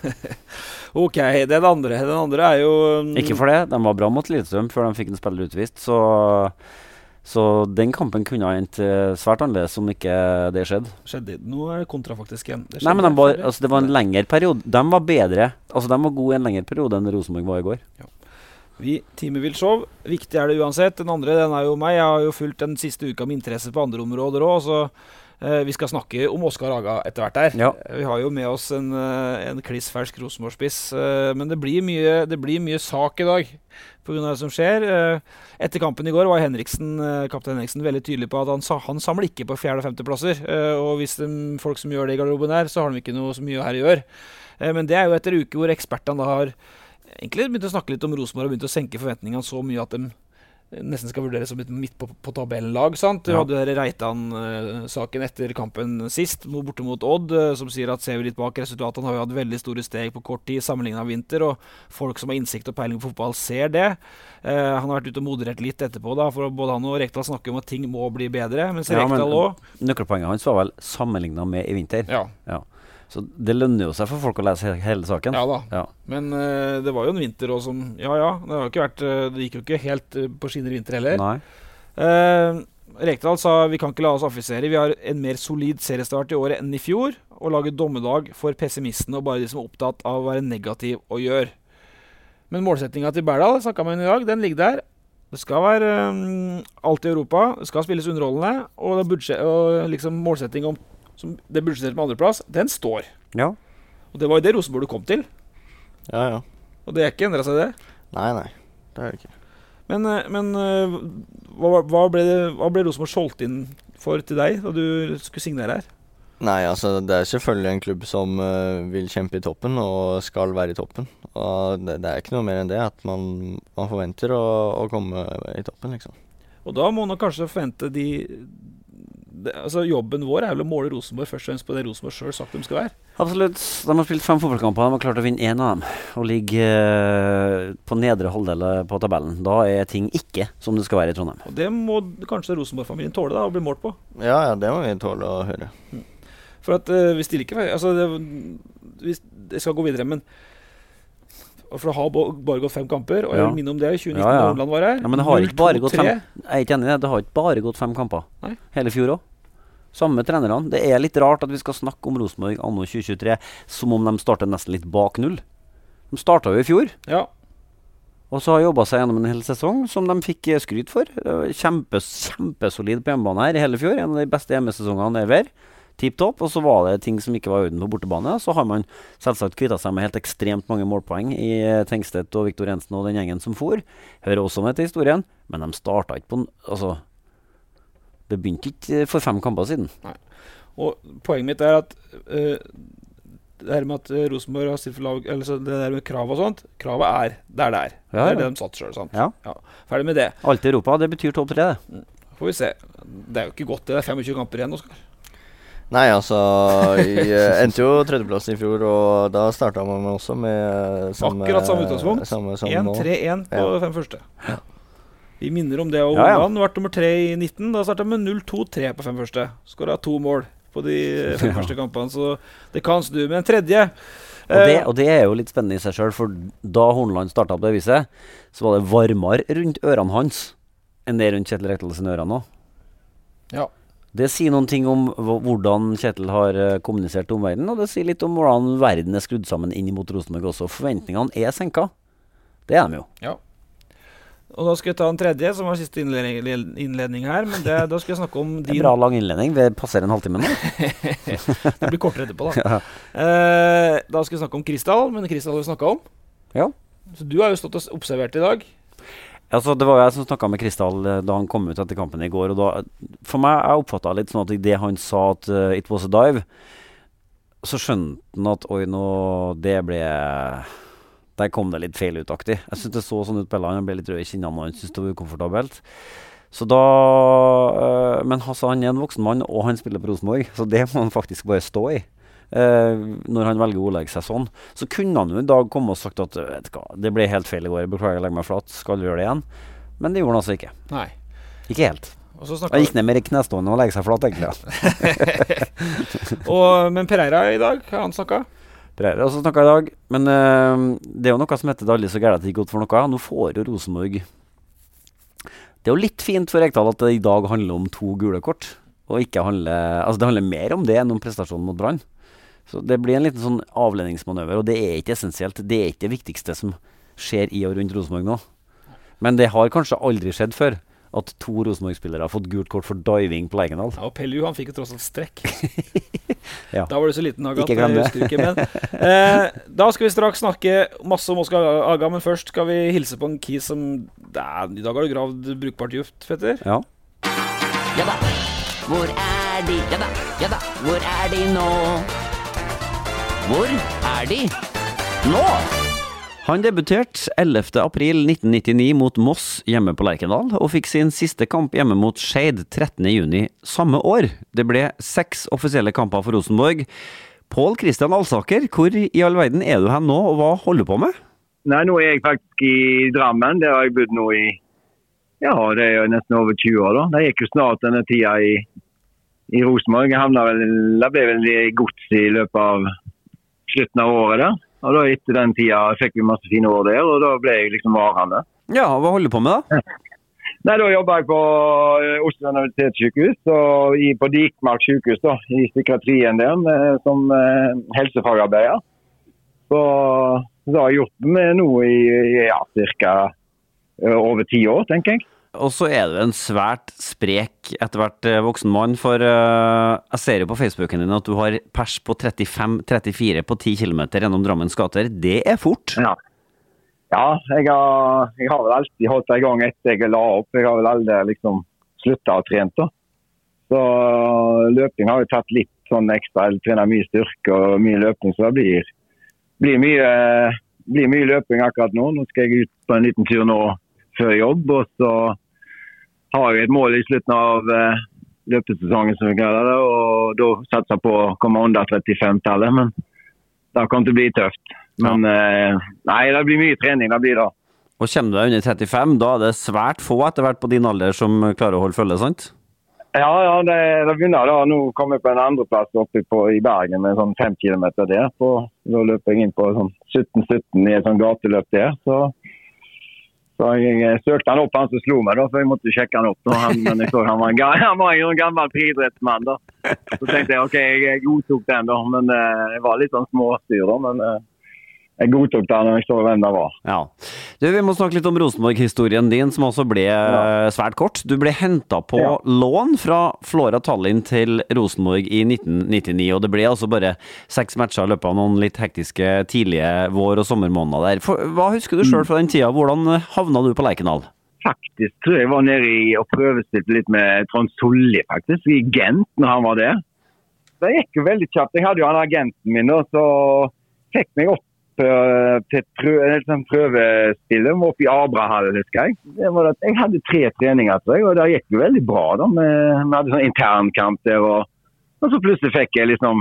Ok, den andre, den andre er jo um, Ikke for det, de var bra mot Lillestrøm før de fikk en spiller utvist, så, så den kampen kunne ha endt uh, svært annerledes om ikke det skjedde. Skjedde Nå er det kontra faktisk igjen. Det, Nei, men de var, altså, det var en lengre periode. De var bedre, altså de var gode i en lengre periode enn Rosenborg var i går. Ja. Vi, Time vil show. Viktig er det uansett. Den andre, den er jo meg. Jeg har jo fulgt den siste uka med interesse på andre områder også, så eh, vi skal snakke om Oskar Haga etter hvert her. Ja. Vi har jo med oss en, eh, en klissfersk Rosenborg-spiss, eh, men det blir, mye, det blir mye sak i dag på grunn av det som skjer. Eh, etter kampen i går var Henriksen, eh, kaptein Henriksen veldig tydelig på at han, sa, han samler ikke på fjerde- og femteplasser, eh, og hvis de, folk som gjør det i garderoben der, så har de ikke noe så mye her i år. Eh, men det er jo etter uke hvor ekspertene da har egentlig begynt å snakke litt om Rosenborg og begynt å senke forventningene så mye at de nesten skal vurderes som et midt på, på tabellen-lag, sant? Du Ja. hadde Reitan-saken etter kampen sist, borte mot Odd, som sier at ser vi litt bak resultatene, har vi hatt veldig store steg på kort tid sammenlignet av vinter, og folk som har innsikt og peiling på fotball ser det. Eh, han har vært ute og moderert litt etterpå, da, for både han og Rekdal snakker om at ting må bli bedre, mens Ja, men Rekdal også... nøkkelpoenget hans var vel sammenlignet med i vinter. Ja. Ja. Så det lønner jo seg for folk å lese he- hele saken. Ja da, Ja. men eh, det var jo en vinter også som, ja ja, det, har jo ikke vært, eh, det gikk jo ikke helt eh, på skinner i vinter heller. Nei. Eh, Rekdal sa vi kan ikke la oss affisere, vi har en mer solid seriestart i året enn i fjor, og lager dommedag for pessimistene og bare de som er opptatt av å være negativ og gjør. Men målsetningen til Berdal, snakket man i dag, den ligger der. Det skal være um, alt i Europa, det skal spilles underholdende, og, det budsjett, og liksom målsetting om som det budsjettert med andreplass, den står. Ja. Og det var jo det Rosenborg du kom til. Ja, ja. Og det er ikke endret seg det. Nei, nei. Det er det ikke. Men, eh, men eh, hva, hva, ble det, hva ble Rosenborg solgt inn for til deg da du skulle signere her? Nei, altså det er selvfølgelig en klubb som uh, vil kjempe i toppen og skal være i toppen. Og det, det er ikke noe mer enn det, at man, man forventer å, å komme i toppen, liksom. Og da må man kanskje forvente de, de altså jobben vår er vel å måle Rosenborg først og fremst på det Rosenborg selv sagt de skal være. Absolutt. De har spilt fem fotballkamper, de har klart å vinne én av dem, og ligger eh, på nedre halvdel på tabellen. Da er ting ikke som det skal være i Trondheim. Og det må kanskje Rosenborg-familien tåle da, å bli målt på. Ja, ja, det må vi tåle å høre. For at uh, vi stiller ikke, altså det, vi, det skal gå videre, men for det har bare gått fem kamper, og jeg Ja. vil minne om det i tjue nitten Ja, ja. da Hornland var her. Ja, men det har ikke bare null to gått fem. tre. Jeg er ikke enig i det. Det har ikke bare gått fem kamper. Nei. Hele fjor òg. Samme trenerne. Det er litt rart at vi skal snakke om Rosenborg anno tjue tjuetre som om de starter nesten litt bak null. De starta jo i fjor, Ja, og så har jobba seg gjennom en hel sesong som de fikk eh, skryt for. Det var Kjempe, kjempesolid på hjemmebane her i hele fjor. En av de beste hjemmesesongene ever. Tipp topp. Og så var det ting som ikke var i orden på bortebane. Så har man selvsagt kvittet seg med helt ekstremt mange målpoeng i eh, Tengstedt og Viktor Jensen og den gjengen som for. Hører også med til historien, men de starta ikke på n- Altså, det begynte ikke eh, for fem kamper siden. og poenget mitt er at uh, det her med at uh, Rosenborg har stilt for lag, eller så det der med krav og sånt, kravet er der det er. Ja, det er ja. det de satt selv, sant? Ja. Ferdig med det. Alt i Europa, det betyr topp tre, det. Får vi se. Det er jo ikke godt, det er femogtjue kamper igjen, Oskar. Nei, altså Jeg eh, endte jo tredjeplass i fjor, og da starta man også med eh, samme Akkurat samme utgangspunkt. Samme, samme én mål. tre én på Ja. fem første. Vi minner om det, og Ja, ja. Hornland ble nummer tre i nitten. Da startet med null to tre på fem første. Skåret to mål på de fem Ja. første kampene, så det kan snu. Men tredje Og det, eh, og det er jo litt spennende i seg sjøl, for da Hornland starta på det viset, så var det varmere rundt ørene hans enn det rundt Kjetil Rekdal sine ører nå. Ja. Det sier noen ting om hva- hvordan Kjetil har eh, kommunisert til omverdenen, og det sier litt om hvordan verden er skrudd sammen inn mot Rosenborg også. Forventningene er senka. Det er de jo. Ja. Og da skal jeg ta en tredje, som var siste innledning, innledning her. Men det, da skal jeg snakke om Det er din bra lang innledning. Vi passerer en halvtime nå. Det blir kortere etterpå, da. Ja. Eh, da skal jeg snakke om Kristal, men Kristal har vi snakket om. Ja. Så du har jo stått og observert i dag. Altså, det var jeg som snakka med Kristal eh, da han kom ut etter kampen i går. Og da, for meg, jeg oppfatta litt sånn at i det han sa at uh, it was a dive, så skjønte han at oi, nå det ble Der kom det litt feil utaktig. Jeg syns det så sånn ut på Belland. Han ble litt rød i kinnene og han syntes det var ukomfortabelt. Så da øh, Men altså, han er en voksen mann, og han spiller på Rosenborg, så det må han faktisk bare stå i. Uh, når han velger å ordlegge seg sånn. Så kunne han jo i dag komme og sagt at vet du hva, det ble helt feil i går, beklager, jeg legger meg flat, skal du gjøre det igjen? Men det gjorde han altså ikke. Nei. Ikke helt. Og så Han snakket gikk ned mer i knestående og legge seg flat, egentlig. Ja. og, men Pereira i dag, har han snakket? Pereira også snakka i dag, men øh, det er jo noe som heter det aldri så gærent at det gikk godt for noe. Nå får jo Rosenborg Det er jo litt fint for Rekdal at det i dag handler om to gule kort, og ikke handler Altså det handler mer om det enn om prestasjonen mot Brann. Så det blir en liten sånn avledningsmanøver, og det er ikke essensielt. Det er ikke det viktigste som skjer i og rundt Rosenborg nå. Men det har kanskje aldri skjedd før at to Rosenborg-spillere har fått gult kort for diving på Lerkendal. Ja, og Pellu, han fikk jo tross alt strekk. Ja. Da var du så liten, Aga. Ikke at glem jeg det. husker ikke, men, eh, da skal vi straks snakke masse om Oskar Aga, men først skal vi hilse på en kis som da, I dag har du gravd brukbart juft, Petter. Ja. Ja da, hvor er de? Ja da, ja da, hvor er de nå? Hvor er de? Nå! Han debuterte ellevte april nitten nittini mot Moss hjemme på Lerkendal, og fikk sin siste kamp hjemme mot Skeid trettende juni samme år. Det ble seks offisielle kamper for Rosenborg. Pål Kristian Alsaker, hvor i all verden er du hen nå, og hva holder du på med? Nei, nå er jeg faktisk i Drammen. Der har jeg bodd nå i, ja, det er jo nesten over tjue år da. Det gikk jo snart denne tida i, i Rosenborg. Jeg havnet vel, det ble vel i gods i løpet av slutten av året der. Og da etter den tida fikk vi masse fine år der, og da ble jeg liksom varende. Ja, hva holder du på med da? Nei, da jobber jeg på Oslo Universitetssykehus, og i, på Dikmark sykehus da, i psykiatrien der, med, som eh, helsefagarbeider. Så da har jeg gjort med noe i, ja, cirka over ti år, tenker jeg. Og så er du en svært sprek etter hvert voksen mann, for uh, jeg ser jo på Facebooken din at du har pers på trettifem trettifire på ti kilometer gjennom Drammens gater. Det er fort. Ja, ja jeg, har, jeg har vel alltid holdt i gang etter jeg la opp. Jeg har vel aldri liksom sluttet å trene da. Så løping har jo tatt litt sånn ekstra. Jeg trener mye styrke og mye løping, så det blir, blir, mye, blir mye løping akkurat nå. Nå skal jeg ut på en liten tur nå før jobb, og så har jeg et mål i slutten av uh, løpesesongen som vi kaller det, og da satser jeg på å komme under trettifem-tallet, men det kommer til å bli tøft. Men uh, nei, det blir mye trening, det blir det. Og kommer du deg under trettifem, da er det svært få etter hvert på din alder som klarer å holde følge, sant? Ja, ja, det, det begynner da. Nå kommer jeg på en andre plass oppe på, i Bergen med sånn fem kilometer der, på, da løper jeg inn på sånn sytten sytten i et sånn gateløp der, så Så jeg søkte han opp, han som slo meg da, for jeg måtte sjekke han opp. Han, men jeg så han var en, han var en gammel friidrettsmann da. Så tenkte jeg, ok, jeg godtok den da, men uh, jeg var litt sånn småstyr da, men uh, jeg godtok den når jeg så hvem det var. Ja. Du, vi må snakke litt om Rosenborg-historien din, som også ble ja. svært kort. Du ble hentet på ja. lån fra Flora Tallinn til Rosenborg i nitten nittini, og det ble altså bare seks matcher i løpet av noen litt hektiske tidlige vår- og sommermåneder der. For, hva husker du selv fra den tida? Hvordan havna du på Lerkendal? Faktisk tror jeg var nede i og prøvestilte litt med Trond Solli faktisk, i Gent når han var der. Det gikk jo veldig kjapt. Jeg hadde jo han agenten min da, så fikk meg opp til et prøve, prøvespille oppe i Abrahall, husker jeg. Det var at jeg hadde tre treninger, tror jeg, og det gikk jo veldig bra da. Vi hadde sånn internkamp der, og, og så plutselig fikk jeg liksom,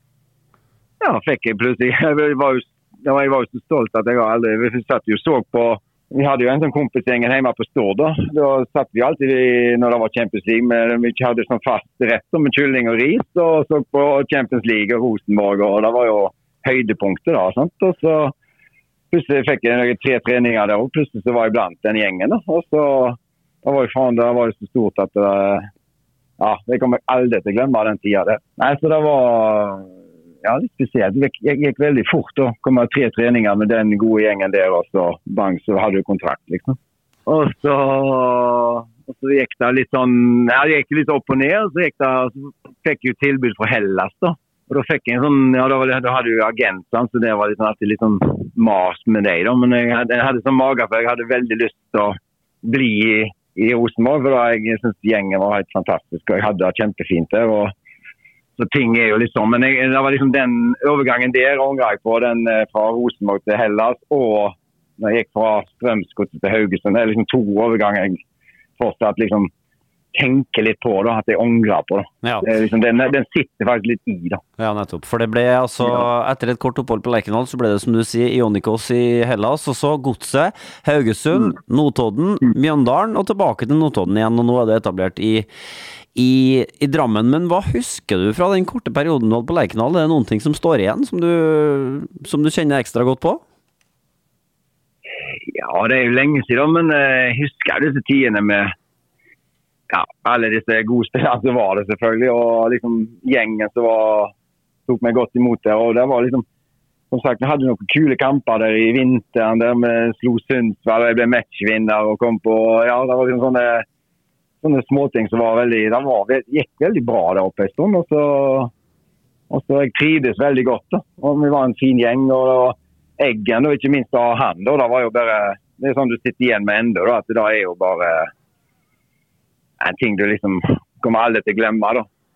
ja, fikk jeg plutselig, jeg var jo, jeg var jo så stolt at jeg var aldri, vi satt jo så på, vi hadde jo en sånn kompisgjeng hjemme på Stord da, da satt vi alltid i, når det var Champions League, med, vi hadde sånn fast retter med kylling og ris, og så på Champions League og Rosenborg, og det var jo høydepunkter da, sant? Og så plutselig fikk jeg tre treninger der, og plutselig så var jeg blant den gjengen da, og så da var, jeg, faen, da var det så stort at det, ja, det kommer jeg aldri til å glemme den tida der. Nei, så det var ja, litt spesielt. Jeg, jeg gikk veldig fort da, kom jeg tre treninger med den gode gjengen der, og så bang, så hadde jeg kontrakt liksom. Og så, og så gikk det litt sånn, ja, det gikk litt opp og ned, og så, gikk det, så fikk jeg jo tilbud fra Hellas da. Og da fikk jeg en sånn, ja, da, var det, da hadde jeg jo agenten, så det var litt, alltid litt sånn mas med deg da, men jeg hadde, jeg hadde sånn mage, for jeg hadde veldig lyst til å bli i, i Rosenborg, for da jeg synes gjengen var helt fantastisk, og jeg hadde det kjempefint der, og så ting er jo litt sånn, men jeg, det var liksom den overgangen der, angret jeg på den fra Rosenborg til Hellas, og når jeg gikk fra Strømsgodset til Haugesund, det er liksom to overganger jeg fortsatt liksom tenke litt på da, at jeg angrer på da. Ja. Liksom, den, den sitter faktisk litt i da. Ja, nettopp. For det ble altså, ja. etter et kort opphold på Lerkendal, så ble det som du sier, Ionikos i Hellas, og så Godset, Haugesund, mm. Notodden, mm. Mjøndalen, og tilbake til Notodden igjen, og nå er det etablert i, i, i Drammen. Men hva husker du fra den korte perioden du hadde på Lerkendal? Er det noen ting som står igjen, som du, som du kjenner ekstra godt på? Ja, det er jo lenge siden, men jeg husker disse tidene med ja, alle disse gode spillere som var det selvfølgelig, og liksom gjengen som var, tok meg godt imot der, og det var liksom, som sagt, jeg hadde noen kule kamper der i vinteren, der med slo Sundsvall, og jeg ble matchvinner og kom på, ja, det var liksom sånne, sånne småting som var veldig, det var, gikk veldig bra der oppe en stund, og så, og så jeg trivdes veldig godt da, og vi var en fin gjeng, og da, Eggen, og ikke minst av han, da, det var jo bare, det er sånn du sitter igjen med enda, da, at det da er jo bare en ting du liksom kommer aldri til å glemme da.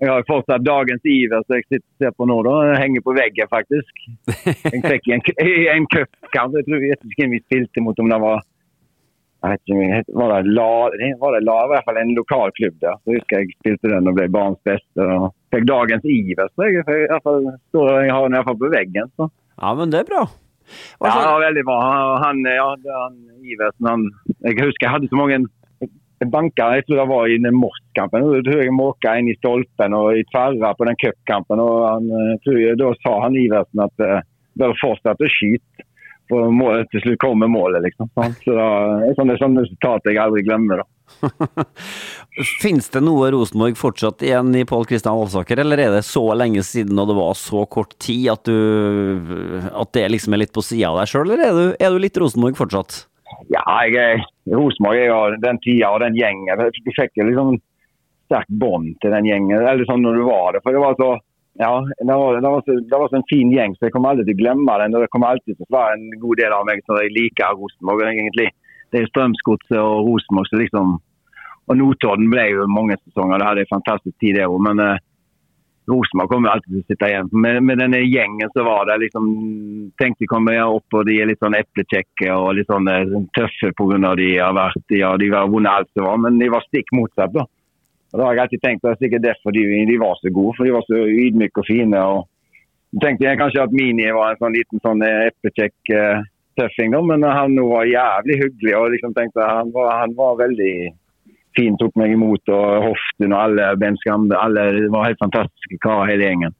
Jeg har fortsatt dagens iver, så jeg sitter og ser på nå da. Jeg henger på veggen faktisk. Jeg fikk en, en cupkamp, jeg tror jeg vet ikke hvem vi spilte mot, om det var, jeg vet ikke, var det La, var det La, i hvert fall en lokal klubb der. Så husker jeg spilte den og ble barns beste, og fikk dagens iver, så jeg, jeg, i hvert fall, står, jeg har den i hvert fall på veggen. Så. Ja, men det er bra. Ja, det var veldig bra. Han, ja, han Iversen, han, jeg husker jeg hadde så mange banker, jeg tror det var i den Moss-kampen, og tror jeg måka inn i stolpen og i tverra på den cupkampen, og han, tror jeg, da sa han Iversen at uh, det var fortsatt å skyte, for målet til slutt kom med målet, liksom. Så det er sånne, sånne resultat jeg aldri glemmer, da. Finns det noe Rosenborg fortsatt igjen i Pål Kristian Alsaker, eller er det så lenge siden og det var så kort tid at, du, at det liksom er litt på siden av deg selv, eller er du, er du litt Rosenborg fortsatt? Ja, jeg er Rosenborg, jeg har den tida og den gjengen. Du fikk jo liksom sterkt bånd til den gjengen, eller sånn når du var det. For det var så, ja, det var, det var, så, det var så en fin gjeng, så jeg kommer aldri til å glemme den. Og det kommer alltid til å være en god del av meg, så jeg liker Rosenborg egentlig. Det er Strømsgodset og Rosenborg, så liksom, og Notodden ble jo mange sesonger, det hadde en fantastisk tid der, men uh, Rosenborg kommer alltid til å sitte igjen. Med, med denne gjengen så var det liksom, tenkte jeg kommer opp og de er litt sånn eplechekke og litt sånn tøffe på grunn av de har vært, ja, de var vonde alt det var, men de var stikk motsatt da. Og da har jeg alltid tenkt, det er sikkert derfor de, de var så gode, for de var så ydmyke og fine, og tenkte jeg kanskje at Mini var en sånn liten sånn eplecheck uh, tøffing da, men han var jævlig hyggelig, og liksom tenkte han var, han var veldig fin, tok meg imot, og Hoften og alle Ben Skambe, alle, det var helt fantastiske karer hele gjengen.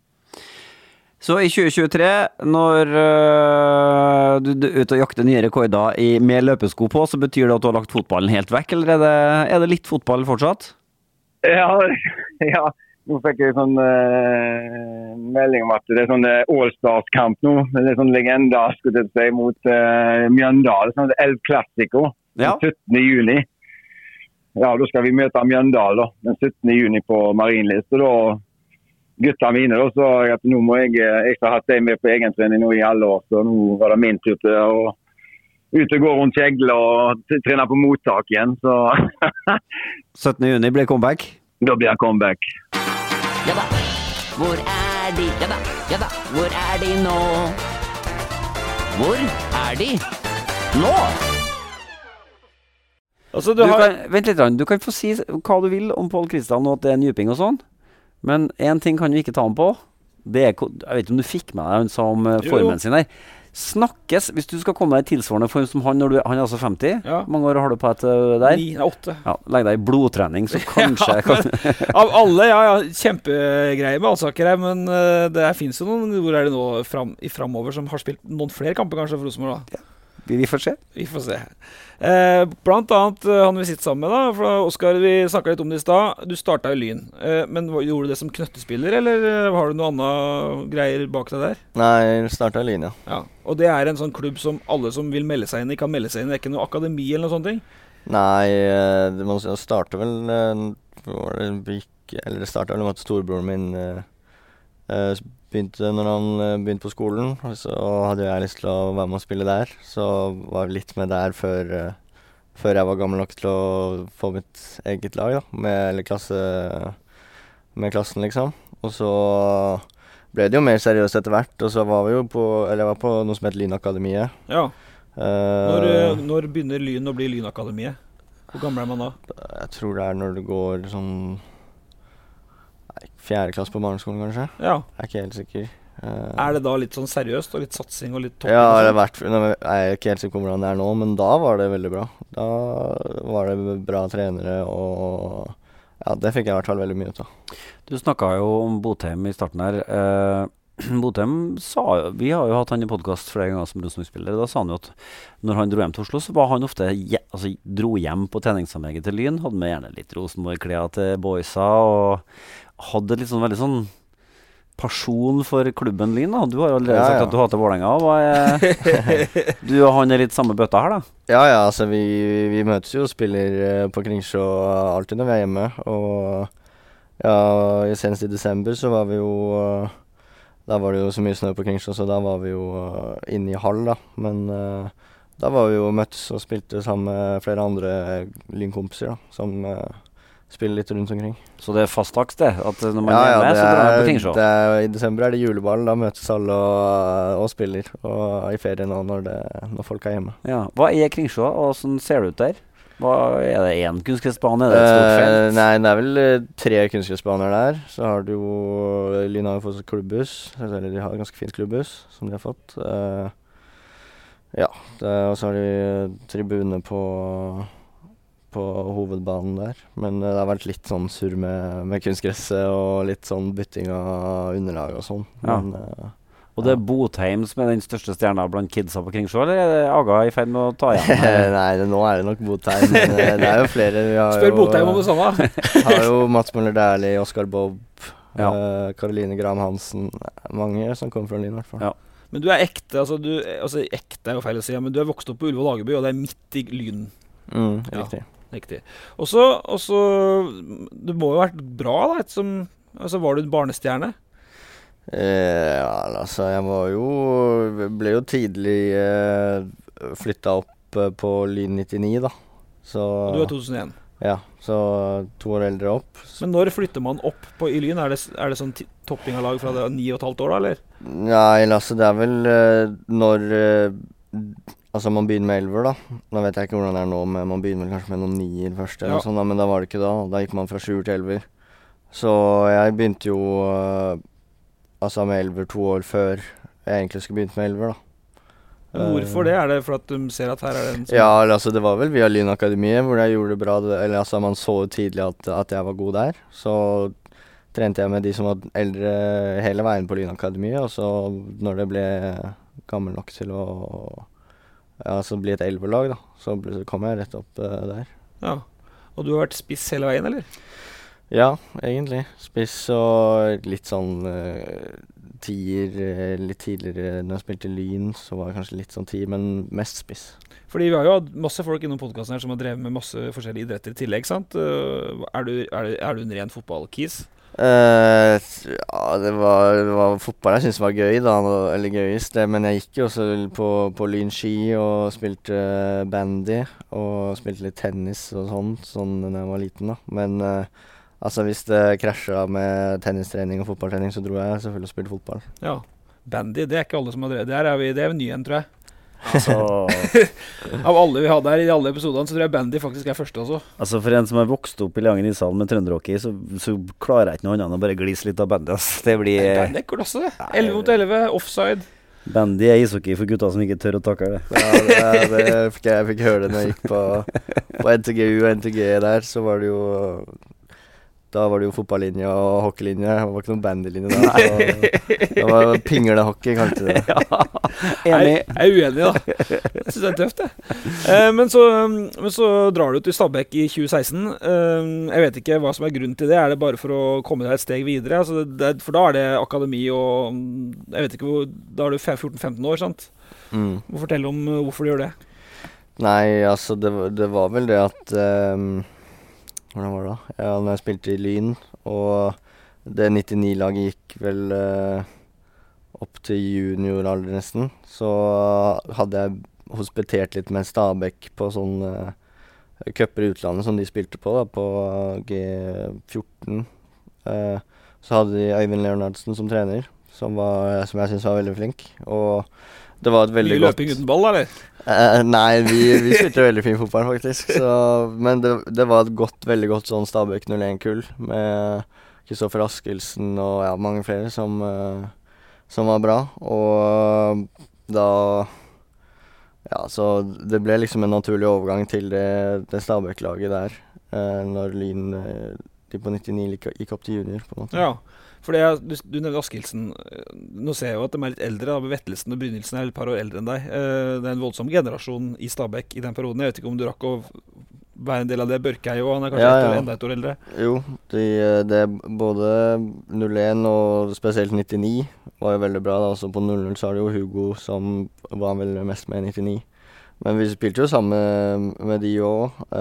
Så i tjue tjuetre, når uh, du, du er ute og jakter nye rekorder i, med løpesko på, så betyr det at du har lagt fotballen helt vekk, eller er det, er det litt fotball fortsatt? Ja, ja. Nå fikk jeg sånn uh, melding om at det er sånn uh, All-Stars-kamp nå, det er sånn legenda, skulle jeg si, mot uh, Mjøndal, sånn Elv Classico, ja. syttende juni. Ja, da skal vi møte Mjøndal da, den syttende juni på Marienlyst, og da gutta mine da, så at nå må jeg, jeg har hatt deg med på egen trening nå i alle år, så nå var det min tur til å ut og gå rundt kjegle og trene på mottak igjen, så syttende juni blir comeback? Da blir det comeback. Ja da, hvor er de? Ja da, ja da, hvor er de nå? Hvor er de nå? Altså, du, du, har... kan, vent litt, du kan få si hva du vil om Pål Kristian og at det er en djuping og sånn, men en ting kan du ikke ta ham på, det er, jeg vet ikke om du fikk med deg han som formen sin her, snakkes, hvis du skal komme deg i tilsvarende form som han, når du, han er altså femti, ja. Mange år har du på et der? ni, åtte. Ja, legg deg i blodtrening, så kanskje... ja, kan... Av alle, ja, ja, kjempegreier med Alsaker her, men uh, det finnes jo noen, hvor er det nå fram, i fremover, som har spilt noen flere kamper kanskje for Rosenborg da? Ja. Vi, vi får se. Vi får se. Eh, blant annet uh, han vi sitter sammen med da, for Oskar, vi snakket litt om det i sted, du startet i Lyn, eh, men gjorde du det som knøttespiller, eller uh, har du noe annet greier bak deg der? Nei, jeg startet i Lyn, ja. Ja. Og det er en sånn klubb som alle som vil melde seg inn i kan melde seg inn, det er ikke noe akademi eller noe sånt ting? Nei, det må starte vel, eller det startet vel med at storebroren min uh, begynte når han begynte på skolen, og så hadde jeg lyst til å være med og spille der, så var jeg litt med der før, uh, før jeg var gammel nok til å få mitt eget lag da, med, eller klasse, med klassen liksom, og så ble det jo mer seriøst etter hvert, og så var vi jo på, eller jeg var på noe som heter Lynakademiet. Ja. Uh, når, når begynner Lyn å bli Lynakademiet? Hvor gammel er man da? Jeg tror det er når du går sånn fjerde klasse på barneskolen kanskje. Ja. Jeg er ikke helt sikker. Uh, er det da litt sånn seriøst og litt satsing og litt topp? Ja, det har vært, jeg er ikke helt sikker på hvordan det er nå, men da var det veldig bra. Da var det bra trenere, og ja, det fikk jeg i hvert fall veldig mye ut av. Du snakket jo om Botheim i starten her. Uh, Botheim sa jo, vi har jo hatt han i podcast flere ganger som Rosenborg-spiller, da sa han jo at når han dro hjem til Oslo, så var han ofte, je, altså dro hjem på treningsanlegget til Lyn, hadde med gjerne litt Rosenborg-klær til boysa, og hadde litt sånn veldig sånn pasjon for klubben Lyn da. Du har allerede ja, sagt ja. At du hater Vålerenga. Er, du og han er litt samme bøtta her da? Ja, ja, altså vi, vi møtes jo og spiller på Kringsjå alltid når vi er hjemme, og ja, senest i desember så var vi jo, da var det jo så mye snø på Kringsjå, så da var vi jo inne i hall da, men uh, da var vi jo møttes og spilte sammen med flere andre Lynkompiser da, som uh, spille litt rundt omkring. Så det er fast takst det? At når man ja, er med, ja, så drar man på Kringsjå? Det er, I desember er det juleball, da møtes alle og, og spiller. Og i ferie nå når, det, når folk er hjemme. Ja. Hva er Kringsjå, og sånn ser det ut der? Hva, er det en kunstgressbane? Er det et stort felt? Uh, nei, det er vel uh, tre kunstgressbaner der. Så har du jo Lyn har jo fått et klubbhus. Eller de har et ganske fint klubbhus som de har fått. Uh, ja, det, og så har de tribune på på hovedbanen der, men uh, det har vært litt sånn surr med, med kunstgresset og litt sånn bytting av underlag og sånn. Ja. Men, uh, og det er Botheim som er den største stjerna blant kidsa på Kringsjå, eller er det Aga i ferd med å ta igjen? Nei, det, nå er det nok Botheim, men uh, det er jo flere. Vi har Spør jo, Botheim om det samme. har jo Mats Møller Dæhlie, Oskar Bob, ja. uh, Karoline Graham Hansen, mange som kommer fra Lyn i hvert fall. Ja. Men du er ekte, altså, du, altså ekte er jo feil å si, men du er vokst opp på Ullevål Lagerby, og det er midt i Lyn. Mm, ja. riktig. Riktig. Og så, det må jo ha vært bra da, ettersom, altså var du en barnestjerne? Eh, ja, altså, jeg var jo, ble jo tidlig eh, flyttet opp eh, på Lyn nittini da. Så, og du er to tusen én? Ja, så to år eldre opp. Men når flytter man opp på i Lyn? Er det, er det sånn topping av lag fra det ni og et halvt år da, eller? Nei, altså, det er vel eh, når... Eh, Altså man begynner med elver da. Nå vet jeg ikke hvordan det er nå, men man begynner vel kanskje med noen nier først eller ja. Sånn da, men da var det ikke da. Da gikk man fra sjuer til elver. Så jeg begynte jo uh, altså med elver to år før jeg egentlig skulle begynt med elver da. Men hvorfor det? Er det for at de ser at her er det en som... Ja, altså det var vel via Lyn Akademiet hvor jeg gjorde det bra. Eller altså man så tidlig at, at jeg var god der. Så trente jeg med de som var eldre hele veien på Lyn Akademiet. Og så når det ble gammel nok til å... Ja, så blir et elverlag da, så, ble, så kom jeg rett opp uh, der. Ja, og du har vært spiss hele veien, eller? Ja, egentlig. Spiss og litt sånn uh, tier, uh, litt tidligere når jeg spilte Lyn, så var det kanskje litt sånn tier, men mest spiss. Fordi vi har jo hatt masse folk innom podcasten her som har drevet med masse forskjellige idretter i tillegg, sant? Uh, er, du, er, du, er du en ren fotballkis? Uh, ja, det var, det var fotball jeg synes var gøy da, eller gøyest det, men jeg gikk jo også på, på Lyn ski og spilte bandy og spilte litt tennis og sånn, sånn da jeg var liten da, men uh, altså hvis det krasjet med tennistrening og fotballtrening så dro jeg selvfølgelig og spilte fotball. Ja, bandy, det er ikke alle som har drevet, det er, vi, det er ny igjen tror jeg. Altså, av alle vi hadde her i alle episodene, så tror jeg bandy faktisk er første også. Altså for en som har vokst opp i Leangen Ishallen med trønderhockey, så, så klarer jeg ikke noe annet enn å bare glise litt av bandy. Altså. Det blir... Bandy er klasse. elleve mot elleve, offside. Bandy er ishockey for gutta som ikke tør å takke det. Ja, det, det fikk jeg, jeg fikk høre det når jeg gikk på, på N T G U og N T G der, så var det jo... Da var det jo fotballinje og hockeylinje. Det var ikke noen bandylinje da. Det var pinglehockey, kalte det. Ja, enig. Jeg er uenig da. Jeg synes det er tøft det. Eh, men, så, men så drar du til Stabæk i tjue seksten. Eh, jeg vet ikke hva som er grunnen til det. Er det bare for å komme deg et steg videre? Altså det, for da er det akademi og... Jeg vet ikke hvor... Da er du fjorten femten år, sant? Mm. Fortell om hvorfor du gjør det. Nei, altså det, det var vel det at... Um Hvordan var det da? Ja, når jeg spilte i Lyn, og det nittini-laget gikk vel uh, opp til junioralder nesten, så hadde jeg hospitert litt med Stabæk på sånn uh, cuper i utlandet som de spilte på da, på G fjorten. Uh, så hadde de Øyvind Leonardsen som trener, som, var, som jeg synes var veldig flink, og det var et veldig godt... Mye løping uten ball, eller? Uh, nei, vi, vi spilte veldig fin fotball faktisk, så, men det, det var et godt, veldig godt sånn Stabæk null én-kull med Kristoffer Askelsen og ja, mange flere som, uh, som var bra, og da, ja, så det ble liksom en naturlig overgang til det, det Stabæk-laget der, uh, når Lyn, uh, de på nittini gikk opp til junior på en måte. Ja. For det er, du, du nevner Askildsen. Nå ser jeg jo at de er litt eldre. Da. Vettelsen og Brynildsen er et par år eldre enn deg. Det er en voldsom generasjon i Stabæk i den perioden. Jeg vet ikke om du rakk å være en del av det. Børkei jo, han er kanskje ja, et år, ja. enda et år eldre. Jo, de, det er både null én og spesielt nittini var jo veldig bra. Da. Altså på null null så har det jo Hugo som var vel mest med i nittini. Men vi spilte jo sammen med de også.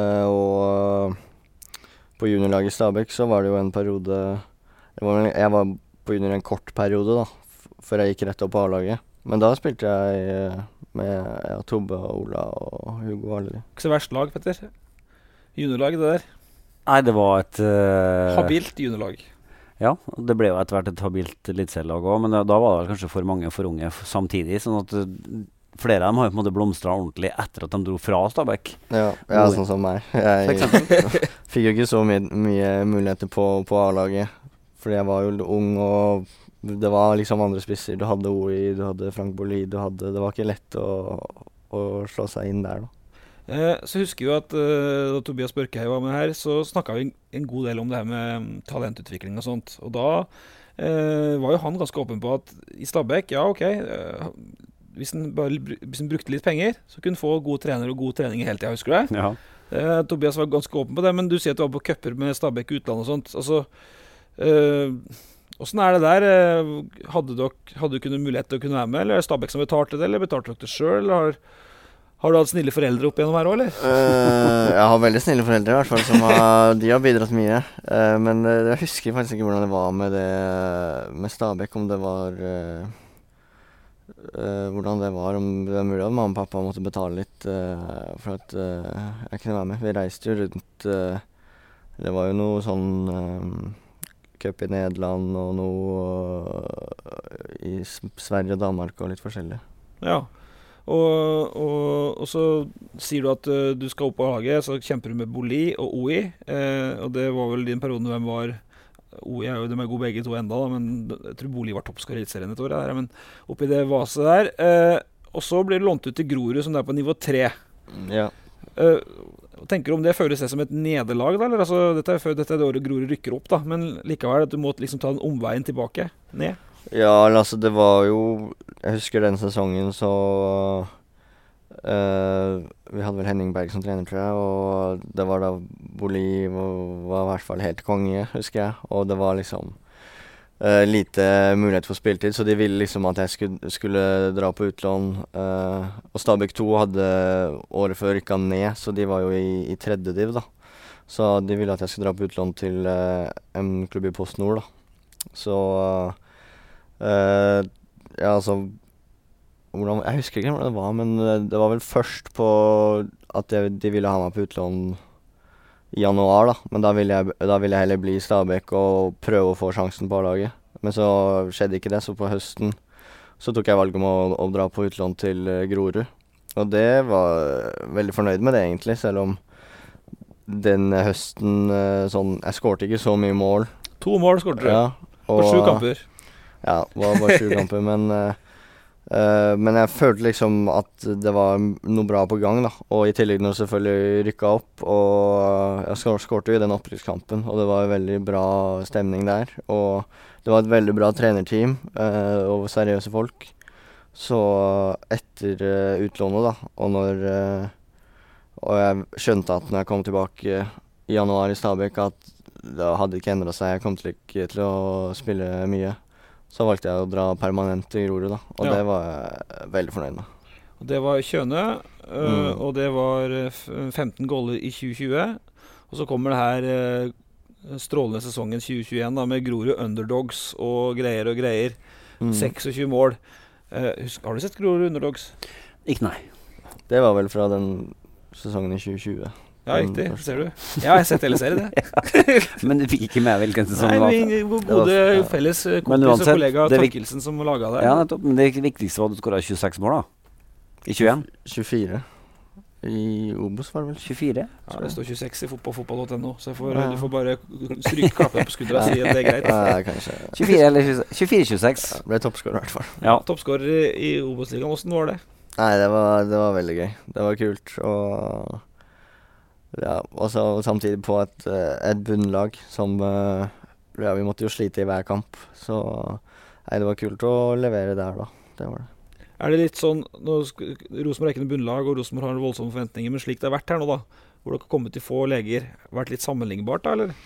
Og på juniorlaget i Stabæk så var det jo en periode... Var, jeg var på junior en kort periode da, før jeg gikk rett opp på A-laget. Men da spilte jeg med ja, Tobbe og Ola og Hugo og alle de. Ikke så verst lag, Petter. Juniorlag, det der. Nei, det var et uh, habilt juniorlag. Ja, det ble jo etter hvert et habilt eliteserielag også, men da, da var det kanskje for mange for unge f- samtidig, sånn at uh, flere av dem har jo på en måte blomstret ordentlig etter at de dro fra Stabæk. Ja, ja sånn som meg. Jeg fikk jo ikke så mye, mye muligheter på, på A-laget, fordi jeg var jo ung, og det var liksom andre spisser. Du hadde O I, du hadde Frank Bolli, du hadde, det var ikke lett å, å slå seg inn der da. Eh, så husker vi at eh, da Tobias Børkehei var med her, så snakket vi en, en god del om det her med um, talentutvikling og sånt. Og da eh, var jo han ganske åpen på at i Stabæk, ja ok, eh, hvis han, bare, hvis han brukte litt penger, så kunne han få god trener og god trening i hele tiden, husker du det? Ja. Eh, Tobias var ganske åpen på det, men du sier at du var på køpper med Stabæk utland og sånt. Altså, eh, hvordan er det der? Hadde du, hadde du kunnet mulighet til å kunne være med, eller er det Stabæk som betalte det, eller betalte dere det selv, eller har... Har du hatt snille foreldre opp gjennom her også, eller? Uh, jeg har veldig snille foreldre i hvert fall, som har, de har bidratt mye. Uh, men uh, jeg husker faktisk ikke hvordan det var med det med Stabæk, om det var uh, uh, hvordan det var, om det var mulig at mamma og pappa måtte betale litt uh, for at uh, jeg kunne være med. Vi reiste jo rundt, uh, det var jo noe sånn um, cup i Nederland og noe uh, i Sverige og Danmark og litt forskjellig. Ja. Og, og, og så sier du at uh, du skal opp på laget, så kjemper du med Bolli og O I, eh, og det var vel din periode hvem var O I er jo de er gode begge to enda, da, men jeg tror Bolli var toppskårer i eliteserien et år, der, men oppi det vaset der. Eh, og så blir det lånt ut til Grorud, som det er på nivå tre. Ja. Eh, tenker du om det føles det som et nederlag, da? Eller? Altså, dette, er, dette er det året Grorud rykker opp, da, men likevel at du må liksom ta den omveien tilbake, ned. Ja, altså det var jo, jeg husker den sesongen så uh, vi hadde vel Henning Berg som trener, tror jeg, og det var da Bolli var, var i hvert fall helt konge, husker jeg, og det var liksom uh, lite mulighet for spiltid, så de ville liksom at jeg skulle, skulle dra på utlån, uh, og Stabæk to hadde året før rykket ned, så de var jo i, i tredje div da, så de ville at jeg skulle dra på utlån til uh, en klubb i Post Nord da, så uh, Uh, ja, altså hvordan, jeg husker ikke hvordan det var, men det var vel først på at jeg, de ville ha meg på utlån i januar da, men da ville jeg, da ville jeg heller bli i Stabæk og prøve å få sjansen på A-laget, men så skjedde ikke det, så på høsten så tok jeg valget om å, å dra på utlån til uh, Grorud, og det var veldig fornøyd med det egentlig, selv om den høsten uh, sånn, jeg skårte ikke så mye mål. To mål skårte du, ja, og, på sju kamper. Ja, det var bare sju kamper, men, uh, uh, men jeg følte liksom at det var noe bra på gang da, og i tillegg når jeg selvfølgelig rykket opp, og jeg skår, skårte jo i den opprykkskampen, og det var veldig bra stemning der, og det var et veldig bra trenerteam, uh, og seriøse folk, så etter uh, utlånet da, og når uh, og jeg skjønte at når jeg kom tilbake i januar i Stabæk, at det hadde ikke endret seg, jeg kom til ikke til å spille mye, så valgte jeg å dra permanent til Grorud da, og ja. Det var jeg veldig fornøyd med. Og det var Kjøne, øh, mm. og det var femten goller i tjue tjue, og så kommer det her øh, strålende sesongen tjue tjueen da, med Grorud Underdogs og greier og greier, mm. seksogtjue mål. Uh, husk, har du sett Grorud Underdogs? Ikke nei. Det var vel fra den sesongen i tjue tjue. Ja, riktig, ser du. Ja, jeg har sett hele serien, det. Men du fikk ikke med hvilken sesong det var? Nei, vi bodde ja. Felles kompis og kollega Torkelsen som laget det. Ja, nettopp, men det viktigste var at du skåret tjueseks mål da. I tjueen? tjuefire. I Obos var det vel? tjuefire? Ja, det står tjueseks i fotball punkt fotball punktum no, så får, ja. Du får bare stryke klappen på skuldra og si at det er greit. Ja, kanskje. tjuefire eller tjuefire tjueseks? Ja, ble toppskårer i hvert fall. Ja, toppskårer i, i Obos-ligaen. Hvordan var det? Nei, det var, det var veldig gøy. Det var kult, og... Ja, og så samtidig på et, et bunnlag som, ja, vi måtte jo slite i hver kamp, så nei, det var kult å levere der da, det var det. Er det litt sånn, nå Rosenborg er ikke noe bunnlag, og Rosenborg har voldsomme forventninger, men slik det har vært her nå da, hvor dere har kommet til få leger, vært litt sammenlignbart da, eller?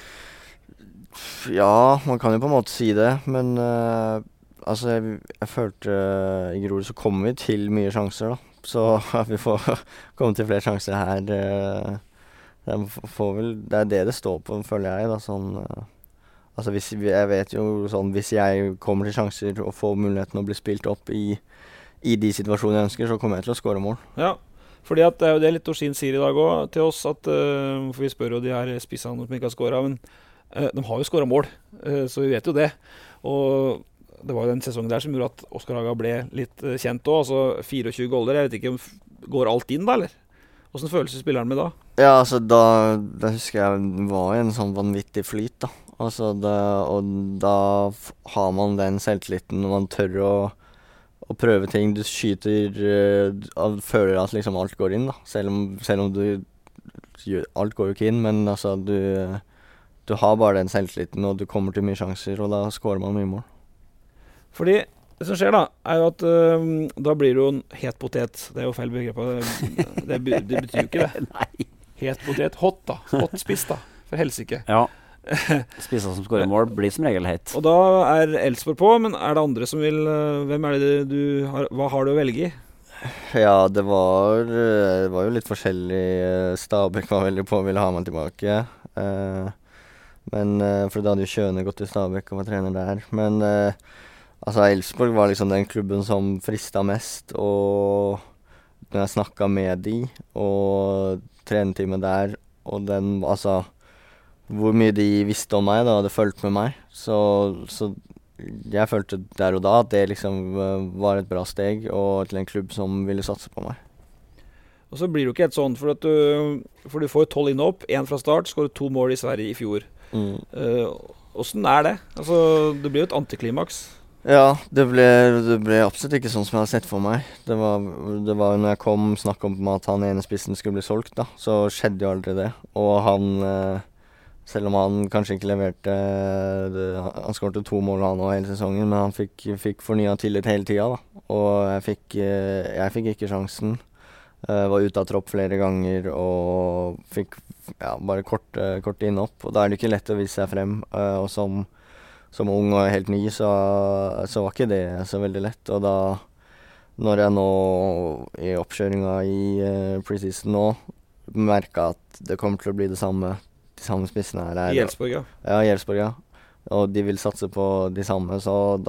Ja, man kan jo på en måte si det, men uh, altså, jeg, jeg følte uh, i Grorud så kommer vi til mye sjanser da. Så vi får komme til flere sjanser her. Det, får vel, det er det det står på, føler jeg. Da, sånn, altså hvis, jeg vet jo sånn, hvis jeg kommer til sjanser og får muligheten å bli spilt opp i, i de situasjonene jeg ønsker, så kommer jeg til å skåre mål. Ja, Fordi at det er jo det litt Torsin sier i dag også til oss, at, uh, for vi spør jo de her spissene som ikke har skåret, men uh, de har jo skåret mål, uh, så vi vet jo det. Og det var jo den sesongen der som gjorde at Oskar Haga ble litt uh, kjent også, altså fireogtjue goller, jeg vet ikke om går alt inn da, eller? Hvordan føles spilleren med da? Ja, altså da, da husker jeg det var en sånn vanvittig flyt da. Altså det, og da har man den selvtilliten når man tør å og prøve ting. Du skyter uh, og føler at liksom alt går inn da. Selv om, selv om du alt går jo ikke inn, men altså du, du har bare den selvtilliten og du kommer til mye sjanser, og da skårer man mye mål. Fordi det som skjer da, er jo at uh, da blir du jo en het potet. Det er jo feil begrep. Det, det, det betyr jo ikke det. Nei. Het potet, hot da. Hot spiss da, for helsike. Ja. Spisser som skårer mål blir som regel heit. Og da er Elfsborg på, men er det andre som vil uh, hvem er det du har, hva har du å velge i? Ja, det var, det var jo litt forskjellig. Stabæk var veldig på og ville ha meg tilbake. Uh, men uh, for da hadde jo Kjøne gått til Stabæk og var trener der. Men uh, altså Elfsborg var liksom den klubben som fristet mest, og når jeg snakket med de og trenerteamet der, og den, altså hvor mye de visste om meg da, hadde fulgt med meg, så, så jeg følte der og da at det liksom uh, var et bra steg, og til en klubb som ville satse på meg. Og så blir det jo ikke helt sånn, for, at du, for du får jo tolv inn og opp, en fra start, skåret to mål i Sverige i fjor. Mm. Uh, hvordan er det? Altså, det blir jo et antiklimaks. Ja, det ble, det ble absolutt ikke sånn som jeg hadde sett for meg. Det var, det var når jeg kom snakk om at han ene spissen skulle bli solgt da, så skjedde jo aldri det. Og han... Uh, Selv om han kanskje ikke leverte, det, han skårte to mål han også hele sesongen, men han fikk, fikk fornyet tillit hele tiden da. Og jeg fikk, jeg fikk ikke sjansen, jeg var ute av tropp flere ganger og fikk ja, bare kort, kort innhopp. Og da er det ikke lett å vise seg frem, og som, som ung og helt ny så, så var ikke det så veldig lett. Og da, når jeg nå i oppkjøringen i uh, preseason nå, merket at det kommer til å bli det samme, de samme spissene her er... I Elfsborg, ja. Ja, i Elfsborg, ja. Og de vil satse på de samme, så da...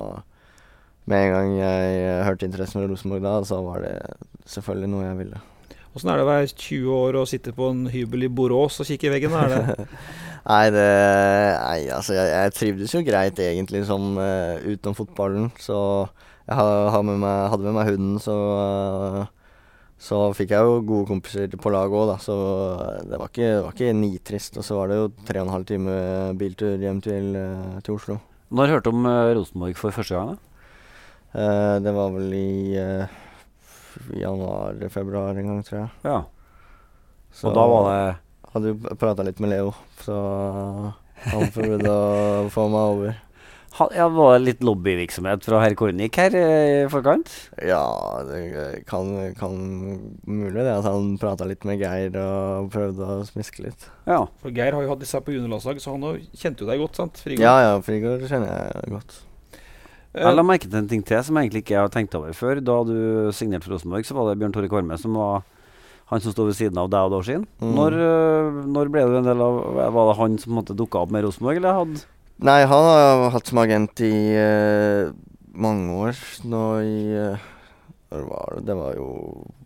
Med en gang jeg hørte interessen fra Rosenborg da, så var det selvfølgelig noe jeg ville. Hvordan er det å være tjue år og sitte på en hybel i Borås og kikke i veggen? Er det? nei, det... Nei, altså, jeg, jeg trivdes jo greit egentlig, sånn uh, utenom fotballen, så... Jeg ha, med meg, hadde med meg hunden, så... Uh, Så fikk jeg jo gode kompiser på laget også da, så det var ikke, det var ikke nitrist. Og så var det jo tre og en halv time biltur hjem til, til Oslo. Når hørte du om uh, Rosenborg for første gang da? Uh, det var vel i uh, januar, februar en gang, tror jeg. Ja. Så og da var det... Hadde jo pratet litt med Leo, så han prøvde å få meg over. Ha, ja, var det litt lobbyvirksomhet fra herr Kornik her i forkant? Ja, det kan, kan mulig det at han pratet litt med Geir og prøvde å smiske litt. Ja. For Geir har jo hatt disse på juniorlandslag, så han kjente jo deg godt, sant? Frigård. Ja, ja, Frigård kjenner jeg godt. Jeg la merke til en ting til som jeg egentlig ikke har tenkt over før. Da du signerte for Rosenborg, så var det Bjørn Tore Kvarme som var han som stod ved siden av deg og Dorsin. Mm. Når, når ble du en del av, var det han som på en måte dukket opp med Rosenborg, eller hadde... Nei, han har hatt som agent i uh, mange år nå i... Uh, Når var det? Det var jo...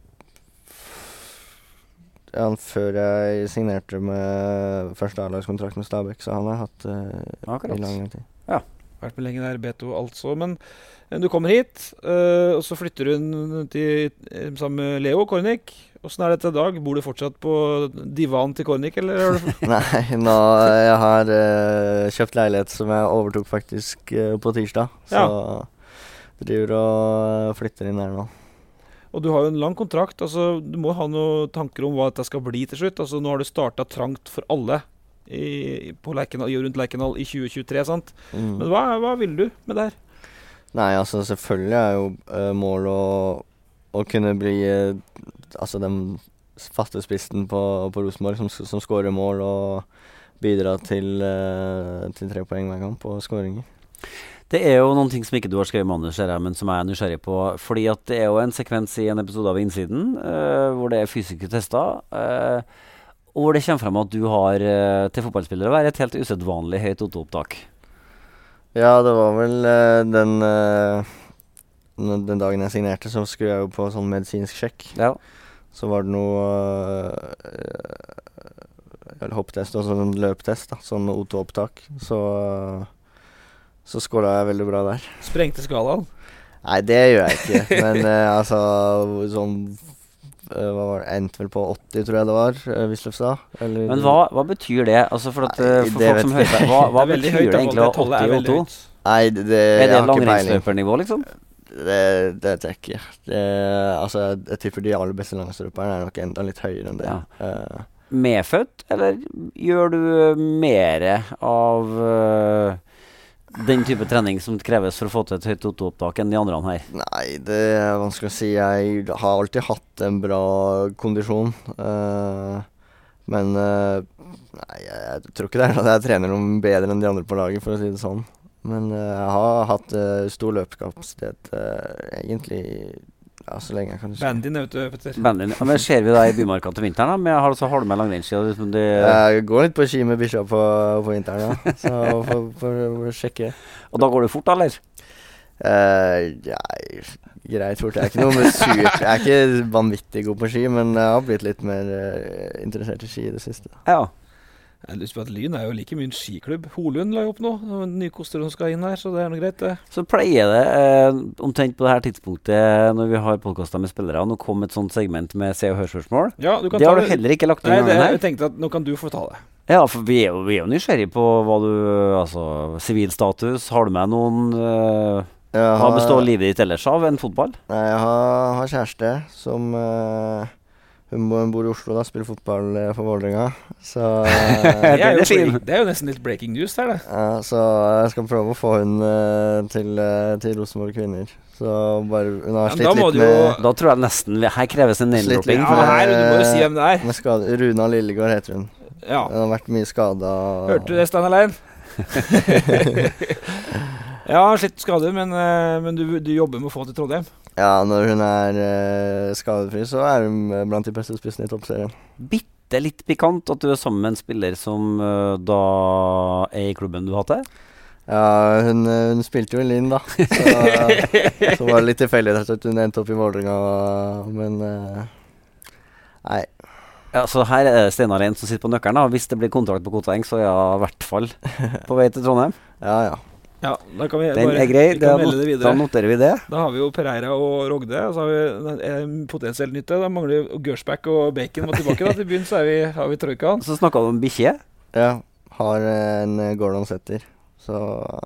Ja, før jeg signerte med første A-lagskontrakt med Stabæk, så han har hatt uh, i lang tid. Ja, vært med lenge der, Beto altså, men du kommer hit, uh, og så flytter du til, sammen med Leo Kornik. Hvordan er dette i dag? Bor du fortsatt på divan til Kornik, eller? Nei, nå jeg har uh, kjøpt leilighet som jeg overtok faktisk uh, på tirsdag, så ja. Driver og flytter inn her nå. Og du har jo en lang kontrakt, altså du må ha noen tanker om hva dette skal bli til slutt. Altså nå har du startet trangt for alle i, på Lerkendal, rundt Lerkendal i tjue tjuetre, sant? Mm. Men hva, hva vil du med det her? Nei, altså selvfølgelig er jo uh, mål å, å kunne bli uh, altså den faste spissen på, på Rosenborg som, som skårer mål og bidrar til, uh, til tre poeng hver kamp og skåringer. Det er jo noen ting som ikke du har skrevet manus her, men som jeg er nysgjerrig på, fordi at det er jo en sekvens i en episode av Innsiden, uh, hvor det er fysiske tester, uh, og hvor det kommer frem at du har uh, til fotballspillere være et helt usedvanlig høyt Otto-opptak. Ja, det var vel uh, den, uh, den dagen jeg signerte, så skulle jeg jo på sånn medisinsk sjekk. Ja. Så var det noe uh, hopptest og sånn løptest, da, sånn O to opptak. Så, uh, så skåret jeg veldig bra der. Sprengte skalaen? Nei, det gjør jeg ikke. Men uh, altså, sånn, uh, hva var det, endte vel på åtti, tror jeg det var, uh, Wisløffstad. Men hva, hva betyr det? Altså for, at, uh, for folk som hører på, hva, hva betyr det, det egentlig å ha åtti O to? Nei, det, det, er det langrennsløpernivå, liksom? Det, det vet jeg ikke. Det, altså, jeg tipper de aller beste langsløperne er nok enda litt høyere enn det. Ja. Uh, Medfødt, eller gjør du mer av uh, den type trening som kreves for å få til et høyt O to-opptak enn de andre her? Nei, det er vanskelig å si. Jeg har alltid hatt en bra kondisjon. Uh, men uh, nei, jeg, jeg tror ikke det er at jeg trener noe bedre enn de andre på laget, for å si det sånn. Men uh, jeg har hatt uh, stor løpekapasitet uh, egentlig ja, så lenge jeg kan huske. Bandin, vet du, Petter. Bandin, ja, men ser vi da i Bymarka til vinteren da? Men jeg har altså halv med langrennsski. Liksom det... Jeg går litt på ski med bikkja på, på vinteren, ja. Så for, for, for å sjekke. Og da går du fort, eller? Uh, ja, greit fort. Jeg er ikke noe med surt. Jeg er ikke vanvittig god på ski, men jeg har blitt litt mer uh, interessert i ski i det siste. Ja. Jeg har lyst på at Lyn er jo like mye en skiklubb. Holund la jo opp nå, og nye koster som skal inn her, så det er noe greit det. Så pleier det, eh, omtrent på det her tidspunktet, når vi har podcastet med spillere, nå kom et sånt segment med se- og hørspørsmål. Ja, du kan det ta har du heller ikke lagt inn Nei, det, her. jeg tenkte at nå kan du få ta det. Ja, for vi er jo, vi er jo nysgjerrig på hva du, altså, sivilstatus, har du med noen, uh, hva består livet ditt ellers av enn fotball? Nei, jeg har, har kjæreste som... Uh, Hun bor i Oslo da, spiller fotball for Vålerenga. Så det, er jo break, det er jo nesten litt breaking news her, det. Ja, så jeg skal prøve å få hun uh, til, uh, til Rosenborg kvinner. Så bare, hun har slitt litt med... Jo, da tror jeg nesten, her kreves en name-dropping. Ja, her, du må jo si hvem det er. Med skade, Runa Lillegård heter hun. Ja. Hun har vært mye skadet. Hørte du det, Stein Alain? Ja, slitt skader, men, men du, du jobber med å få til Trondheim. Ja, når hun er uh, skadefri, så er hun blant de beste spissene i toppserien. Bitte litt pikant at du er sammen med en spiller som uh, da er i klubben du hadde? Ja, hun, hun spilte jo i Lyn da. Så, så var det litt tilfeldig at hun endte opp i Vålerenga, men uh, nei. Ja, så her er det Steinar Lein som sitter på nøkkelen da. Hvis det blir kontrakt på Koteng, så er jeg i hvert fall på vei til Trondheim. Ja, ja. Ja, da kan vi Den bare, er grei, vi kan melde not- det videre. da noterer vi det. Da har vi jo Pereira og Rogde, og så har vi eh, potensielt nytte. Da mangler jo Gersbach og Bacon må tilbake da. Til byen så er vi, har vi trøykan. Så snakket du om bikkje? Ja, har en uh, Gordon Setter. Så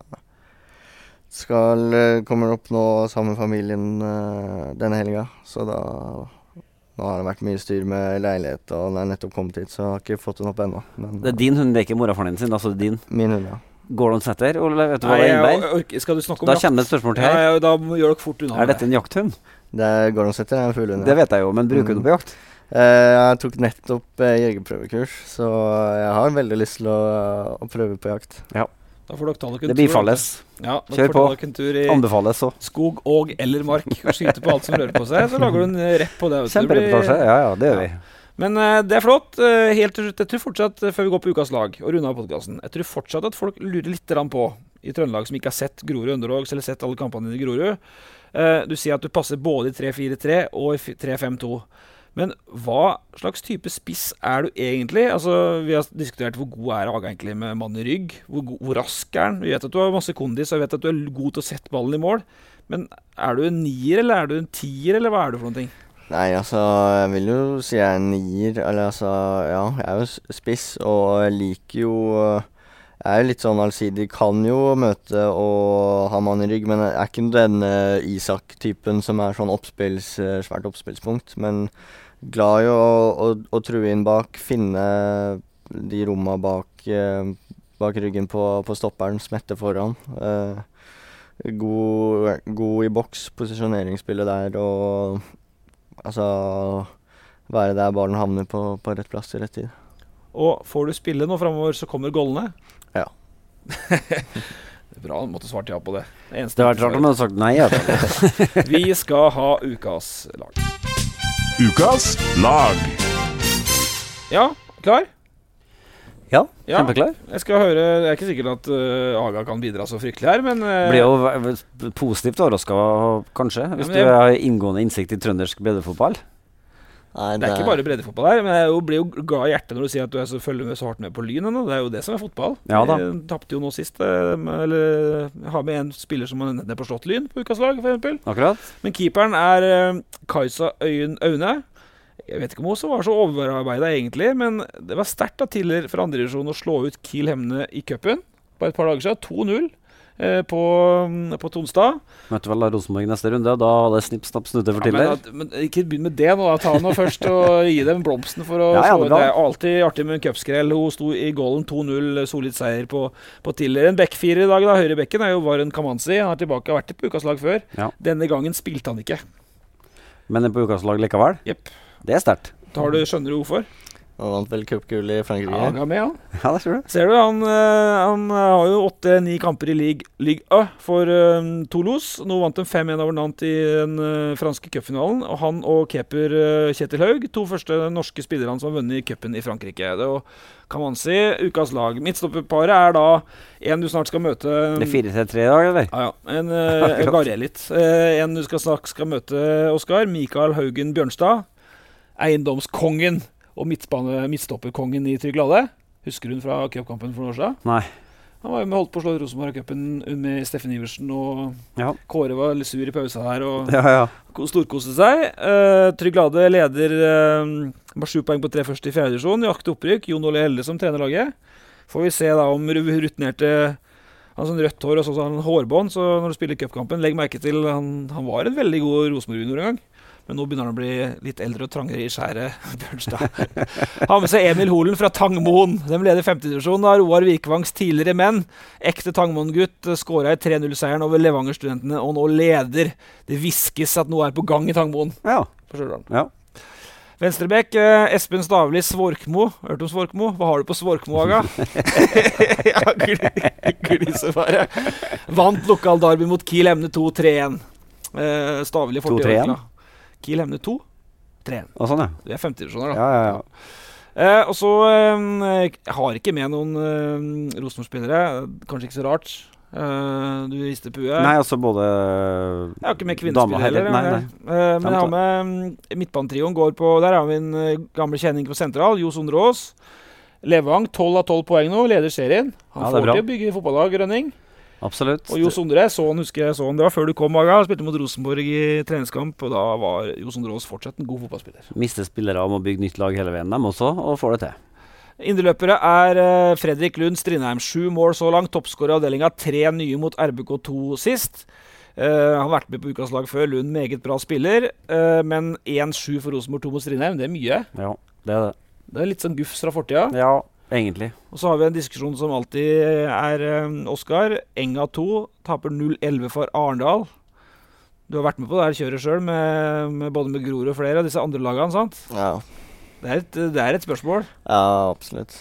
skal uh, kommer opp nå sammen med familien uh, denne helga. Så da nå har det vært mye styr med leilighet, og den er nettopp kommet hit, så jeg har ikke fått den opp ennå. Men, Det er din hund, det er ikke morafaren din sin, altså din? Min hund, ja. Gordon Setter, eller vet du hva Nei, det jeg innebærer? orker- skal du snakke om Da jakt? kommer det et spørsmål til her. Ja, ja, da må- gjør dere fort unna. Er dette en jakthund? Det er Gordon Setter, er en fuglehund. Ja. Det vet jeg jo, men bruker Mm. du på jakt? Eh, jeg tok nettopp eh, jegerprøvekurs, så jeg har veldig lyst til å, å prøve på jakt. Ja. Da får dere ta dere en Det tur, bifalles. Ja, da Kjør får på. dere en tur i Anbefales så. skog og eller mark, og skyte på alt som rører på seg, så lager du en eh, rett på det. vet du. Det blir- Kjempereportasje, ja ja, det gjør vi. Men eh, det er flott. Eh, helt til slutt, jeg tror fortsatt, eh, før vi går på ukas lag og runder av podcasten, jeg tror fortsatt at folk lurer litt grann på, i Trøndelag som ikke har sett Grorud Underdogs, eller sett alle kampene dine i Grorud. Eh, du sier at du passer både i tre fire tre og i tre fem to. Men hva slags type spiss er du egentlig? Altså, vi har diskutert hvor god er Aga egentlig med mann i rygg. Hvor, go- hvor rask er han? Vi vet at du har masse kondis, og vi vet at du er god til å sette ballen i mål. Men er du en nier, eller er du en tier, eller hva er du for noen ting? Nei, altså, jeg vil jo si jeg er en nier, eller altså, ja, jeg er jo s- spiss, og jeg liker jo, eh, jeg er jo litt sånn allsidig, kan jo møte og ha mann i rygg, men jeg er ikke denne Isak-typen som er sånn oppspills, eh, svært oppspillspunkt, men glad i å, å, å true inn bak, finne de romma bak, eh, bak ryggen på, på stopperen, smette foran. Eh, god, god i boks, posisjoneringsspillet der, og altså være der ballen havner på, på rett plass til rett tid. Og får du spille nå fremover, så kommer gollene? Ja. Bra, du måtte svart ja på det. Det, eneste Det har vært rart om du hadde sagt nei. Ja. Vi skal ha ukas lag. Ukas lag. Ja, klar? Ja, Ja. kjempeklar. Jeg skal høre, det er ikke sikkert at uh, Aga kan bidra så fryktelig her, men uh, Blir jo v- v- positivt overrasket, kanskje, hvis men jeg- du har inngående innsikt i trøndersk breddefotball. Nei, det... det er ikke bare breddefotball her, men jeg blir jo glad i hjertet når du sier at du er så, følger med så hardt med på Lyn ennå. Det er jo det som er fotball. Ja da. Jeg tappte jo nå sist, eller jeg har med en spiller som har nede på slått Lyn på ukas lag, for eksempel. Akkurat. Men keeperen er Kajsa Øyen Aune. Jeg vet ikke om hun også var så overarbeidet egentlig, men det var sterkt da tidligere fra andre divisjon å slå ut Kiel Hemne i cupen. På et par dager siden, to null eh, på, på Tonstad. Møtte vel da Rosenborg neste runde, og da var det snipp, snapp, snutte for ja, Tiller. Men, at, men ikke begynn med det nå, da. Ta nå først og gi dem blomsten for å ja, ja, slå. Det er alltid artig med en cupskrell. Hun sto i goalen to null, solid seier på, på Tiller. En backfire i dag da, høyre bekken er jo Varen Kamanzi. Han er tilbake, har vært på ukas lag før. Ja. Denne gangen spilte han ikke. Men er på ukas lag likevel? Jepp. Det er sterkt. Tar du, skjønner du hvorfor? Han vant vel cupgull i Frankrike. Ja, han er med, han. Ja, det ser du. Ser du, han, han har jo åtte-ni kamper i Ligue, Ligue Ø for uh, Toulouse. Nå vant de fem en over Nantes i den uh, franske cupfinalen. Og han og keeper uh, Kjetil Haug, to første norske spillerne som har vunnet i cupen i Frankrike. Det og Kamanzi, ukas lag. Midtstopperparet er da en du snart skal møte. Det er fire til tre i dag, eller? Ja, ja. En uh, Garelit. Uh, en du skal snart skal møte, Oskar. Mikael Haugen Bjørnstad. Eiendomskongen og midtbane, midtstopperkongen i Trygg Lade. Husker hun fra cupkampen for noen år siden? Nei. Han var jo med holdt på å slå Rosenborg-cupen med Steffen Iversen, og ja. Kåre var litt sur i pausa her, og ja, ja. storkoste seg. Uh, Trygg Lade leder uh, med sju poeng på tre første i fjerde divisjon, jakter opprykk. Jon Ole Helle som trener laget. Får vi se da om rutinerte han har sånn rødt hår og så sånn hårbånd, så når du spiller cupkampen, legg merke til han, han var en veldig god Rosenborg-junior en gang. Men nå begynner han å bli litt eldre og trangere i skjæret, Bjørnstad. Har med seg Emil Holen fra Tangmoen. De leder femte divisjon av Roar Vikvangs tidligere menn. Ekte Tangmoen-gutt skåret i tre null-seieren over Levanger-studentene, og nå leder. Det viskes at noe er på gang i Tangmoen. Ja. Ja. Venstrebekk, eh, Espen Stavli Svorkmo. Hørte om Svorkmo? Hva har du på Svorkmo, Aga? Ja, glisefare. Vant lokal derby mot Kiel Hemne to tre en. Eh, Stavli to tre en? Kiel Hemne to tre en. Og sånn, ja. Det er femte divisjoner, da. Ja, ja, ja. Eh, og så eh, Jeg har ikke med noen eh, Rosenborg-spillere. Kanskje ikke så rart. Uh, du visste Pue. Nei, altså både Jeg har ikke med kvinnespillere heller. Nei, nei. Uh, men jeg har med um, midtbanetrioen går på. Der har vi en uh, gammel kjenning på sentral, Jo Sondre Aas. Levang, tolv av tolv poeng nå, leder serien. Han ja, får til å bygge fotballag, Rønning. Absolutt. Og Jo Sondre, sånn husker jeg sånn. Det var før du kom, Aga. Spilte mot Rosenborg i treningskamp, og da var Jo Sondre Aas fortsatt en god fotballspiller. Mister spillere om å bygge nytt lag hele veien, dem også, og får det til. Indreløpere er uh, Fredrik Lund Strindheim. Sju mål så langt. Toppskårer i avdelinga. Tre nye mot R B K to sist. Uh, han har vært med på ukas lag før. Lund meget bra spiller. Uh, men én sju for Rosenborg, to mot Strindheim. Det er mye. Ja, det er det. Det er litt sånn gufs fra fortida. Ja, egentlig. Og så har vi en diskusjon som alltid er um, Oskar. Enga to taper null elleve for Arendal. Du har vært med på det her kjøret sjøl, med, med både med Grorud og flere av disse andre lagene, sant? Ja. Det er, et, det er et spørsmål. Ja, absolutt.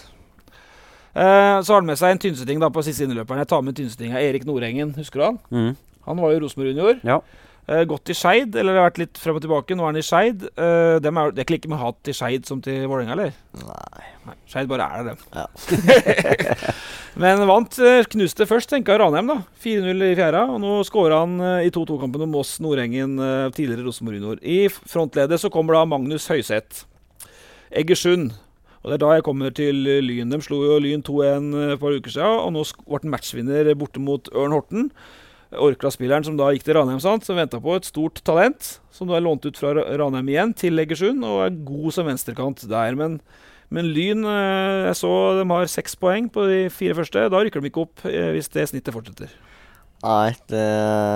Eh, så har han med seg en Tynseting da på siste innløperen. Jeg tar med Tynsetinga. Erik Nordengen, husker du han? Mm. Han var jo Rosenborg junior. Ja. Eh, gått i Skeid, eller har vært litt frem og tilbake. Nå er han i Skeid. Eh, det er ikke like med hat til Skeid som til Vålerenga, eller? Nei. Nei Skeid bare er det, dem. Ja. Men vant, knuste først, tenker Ranheim da. fire null i fjerde, og nå skårer han i to to-kampen om Moss Nordengen, tidligere Rosenborg junior. I frontledet så kommer da Magnus Høyseth. Egersund, og det er da jeg kommer til Lyn. De slo jo Lyn to en et par uker siden, og nå ble en matchvinner borte mot Ørn Horten. Orkla-spilleren som da gikk til Ranheim, sant, som ventet på et stort talent, som da er lånt ut fra Ranheim igjen til Egersund, og er god som venstrekant der. Men, men Lyn, jeg så de har seks poeng på de fire første, da rykker de ikke opp hvis det snittet fortsetter. Nei, det...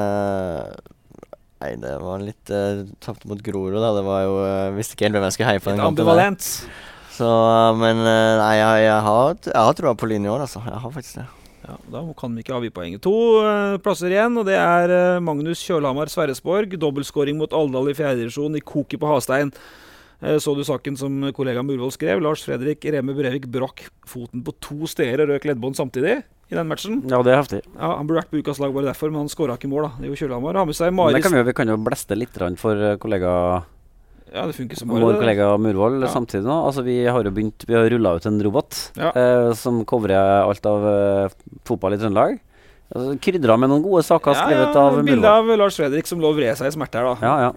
Nei, det var litt uh, tapt mot Grorud da. Det var jo, uh, visste ikke helt hvem jeg skulle heie på den kampen. Ambivalent. Så, uh, men uh, nei, jeg, jeg har, jeg har troa på Lyn i år, altså. Jeg har faktisk det. Ja, da kan vi ikke avgi poenget. To uh, plasser igjen, og det er uh, Magnus Kjølhamar Sverresborg. Dobbeltskåring mot Alvdal i fjerde divisjon i Koki på Hastein. Uh, så du saken som kollega Murvold skrev? Lars Fredrik Reme Brevik brakk foten på to steder og røk leddbånd samtidig i den matchen. Ja, det er heftig. Ja, han burde vært på ukas lag bare derfor, men han skåret ikke mål da. Det er jo Kjølhamar. Han har med seg Maris. Det kan vi, vi kan jo bleste litt for kollega... Ja, det funker som bare vår det. kollega Murvold ja. Samtidig nå. Altså, vi har jo begynt, vi har rullet ut en robot ja. eh, som coverer alt av eh, fotball i Trøndelag. Altså, krydret med noen gode saker ja, skrevet ja, av Murvold. Bildet av Lars Fredrik som lå vred seg i smerte her da. Ja, ja.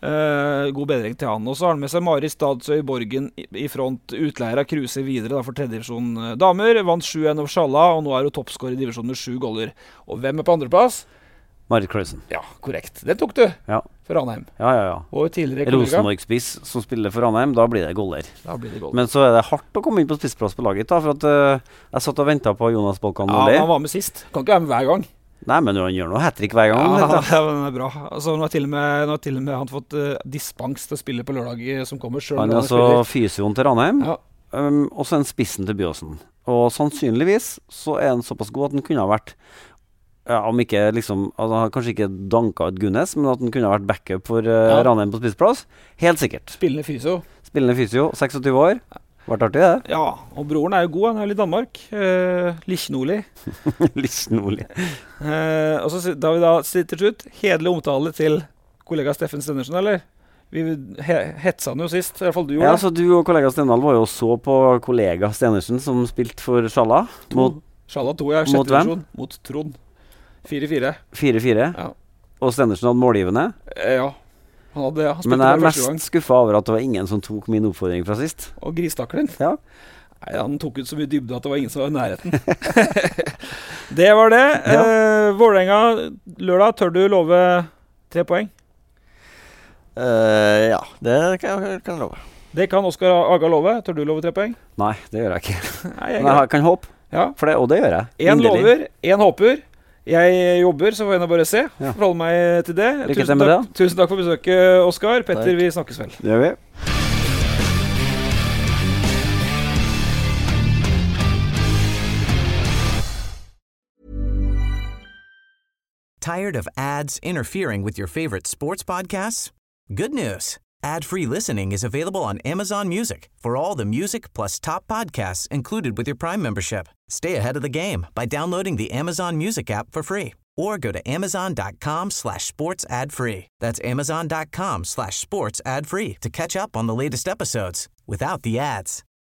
Uh, god bedring til han. Og så har han med seg Mari Stadsøy Borgen i, i front. Utleier av Kruse videre da, for tredje divisjon uh, damer. Vant sju en over Sjalla, og nå er hun toppskår i divisjonen med sju goller. Og hvem er på andreplass? Marit Klausen. Ja, korrekt. Det tok du. Ja. For Ranheim. Ja, ja, ja. Og tidligere kollega. Rosenborg-spiss som spiller for Ranheim, da blir det goller. Da blir det goller. Men så er det hardt å komme inn på spissplass på laget, da, for at uh, jeg satt og ventet på Jonas Balkan Ja, Nordli. han var med sist. Kan ikke være med hver gang. Nei, men han gjør noe hat-trick hver gang. Ja, vet du. ja, den er bra. Altså, nå har til og med, nå har til og med han fått uh, dispens til å spille på lørdag eh, som kommer selv. Han er altså fysioen til Ranheim, Ja. um, og så en spissen til Byåsen. Og sannsynligvis så er han såpass god at han kunne ha vært, ja, om ikke liksom, altså, han har kanskje ikke danka ut Gunnes, men at han kunne ha vært backup for uh, Ja. Ranheim på spissplass. Helt sikkert. Spillende fysio. Spillende fysio, seksogtyve år. Vært artig, det. Ja, og broren er jo god. Han er jo i Danmark. Uh, Lichtenoli. Lichtenoli. Uh, og så si- da vi da sier til slutt, hedelig omtale til kollega Steffen Stenersen, eller? Vi he hetsa han jo sist, i hvert fall du gjorde. Ja, så du og kollega Stendal var jo så på kollega Stenersen som spilte for Sjalla. Mot, Sjalla to, ja. Sjette mot hvem? divisjon. Mot Trond. fire fire. fire fire. Ja. Og Stenersen hadde målgivende. Eh, ja. Han hadde, han spilte Men jeg er der første gang. mest skuffa over at det var ingen som tok min oppfordring fra sist. Og gristakkelen. Ja. Nei, han tok ut så mye dybde at det var ingen som var i nærheten. Det var det. Ja. Eh, Vålerenga lørdag, tør du love tre poeng? Eh, ja, det kan jeg, kan jeg love. Det kan Oskar Aga love. Tør du love tre poeng? Nei, det gjør jeg ikke. Nei, jeg Men jeg kan håpe, Ja. for det, og det gjør jeg. En Inderlig. lover, en håper. Jeg jobber, så får jeg nå bare se. Ja. Forholde meg til det. Lykke til Tusen med takk, tusen takk for besøket, Oskar. Petter, Takk. vi snakkes vel. Det gjør vi. Tired of ads interfering with your favorite sports podcasts? Good news. Ad-free listening is available on Amazon Music for all the music plus top podcasts included with your Prime membership. Stay ahead of the game by downloading the Amazon Music app for free or go to amazon.com slash sports ad free. That's amazon.com slash sports ad free to catch up on the latest episodes without the ads.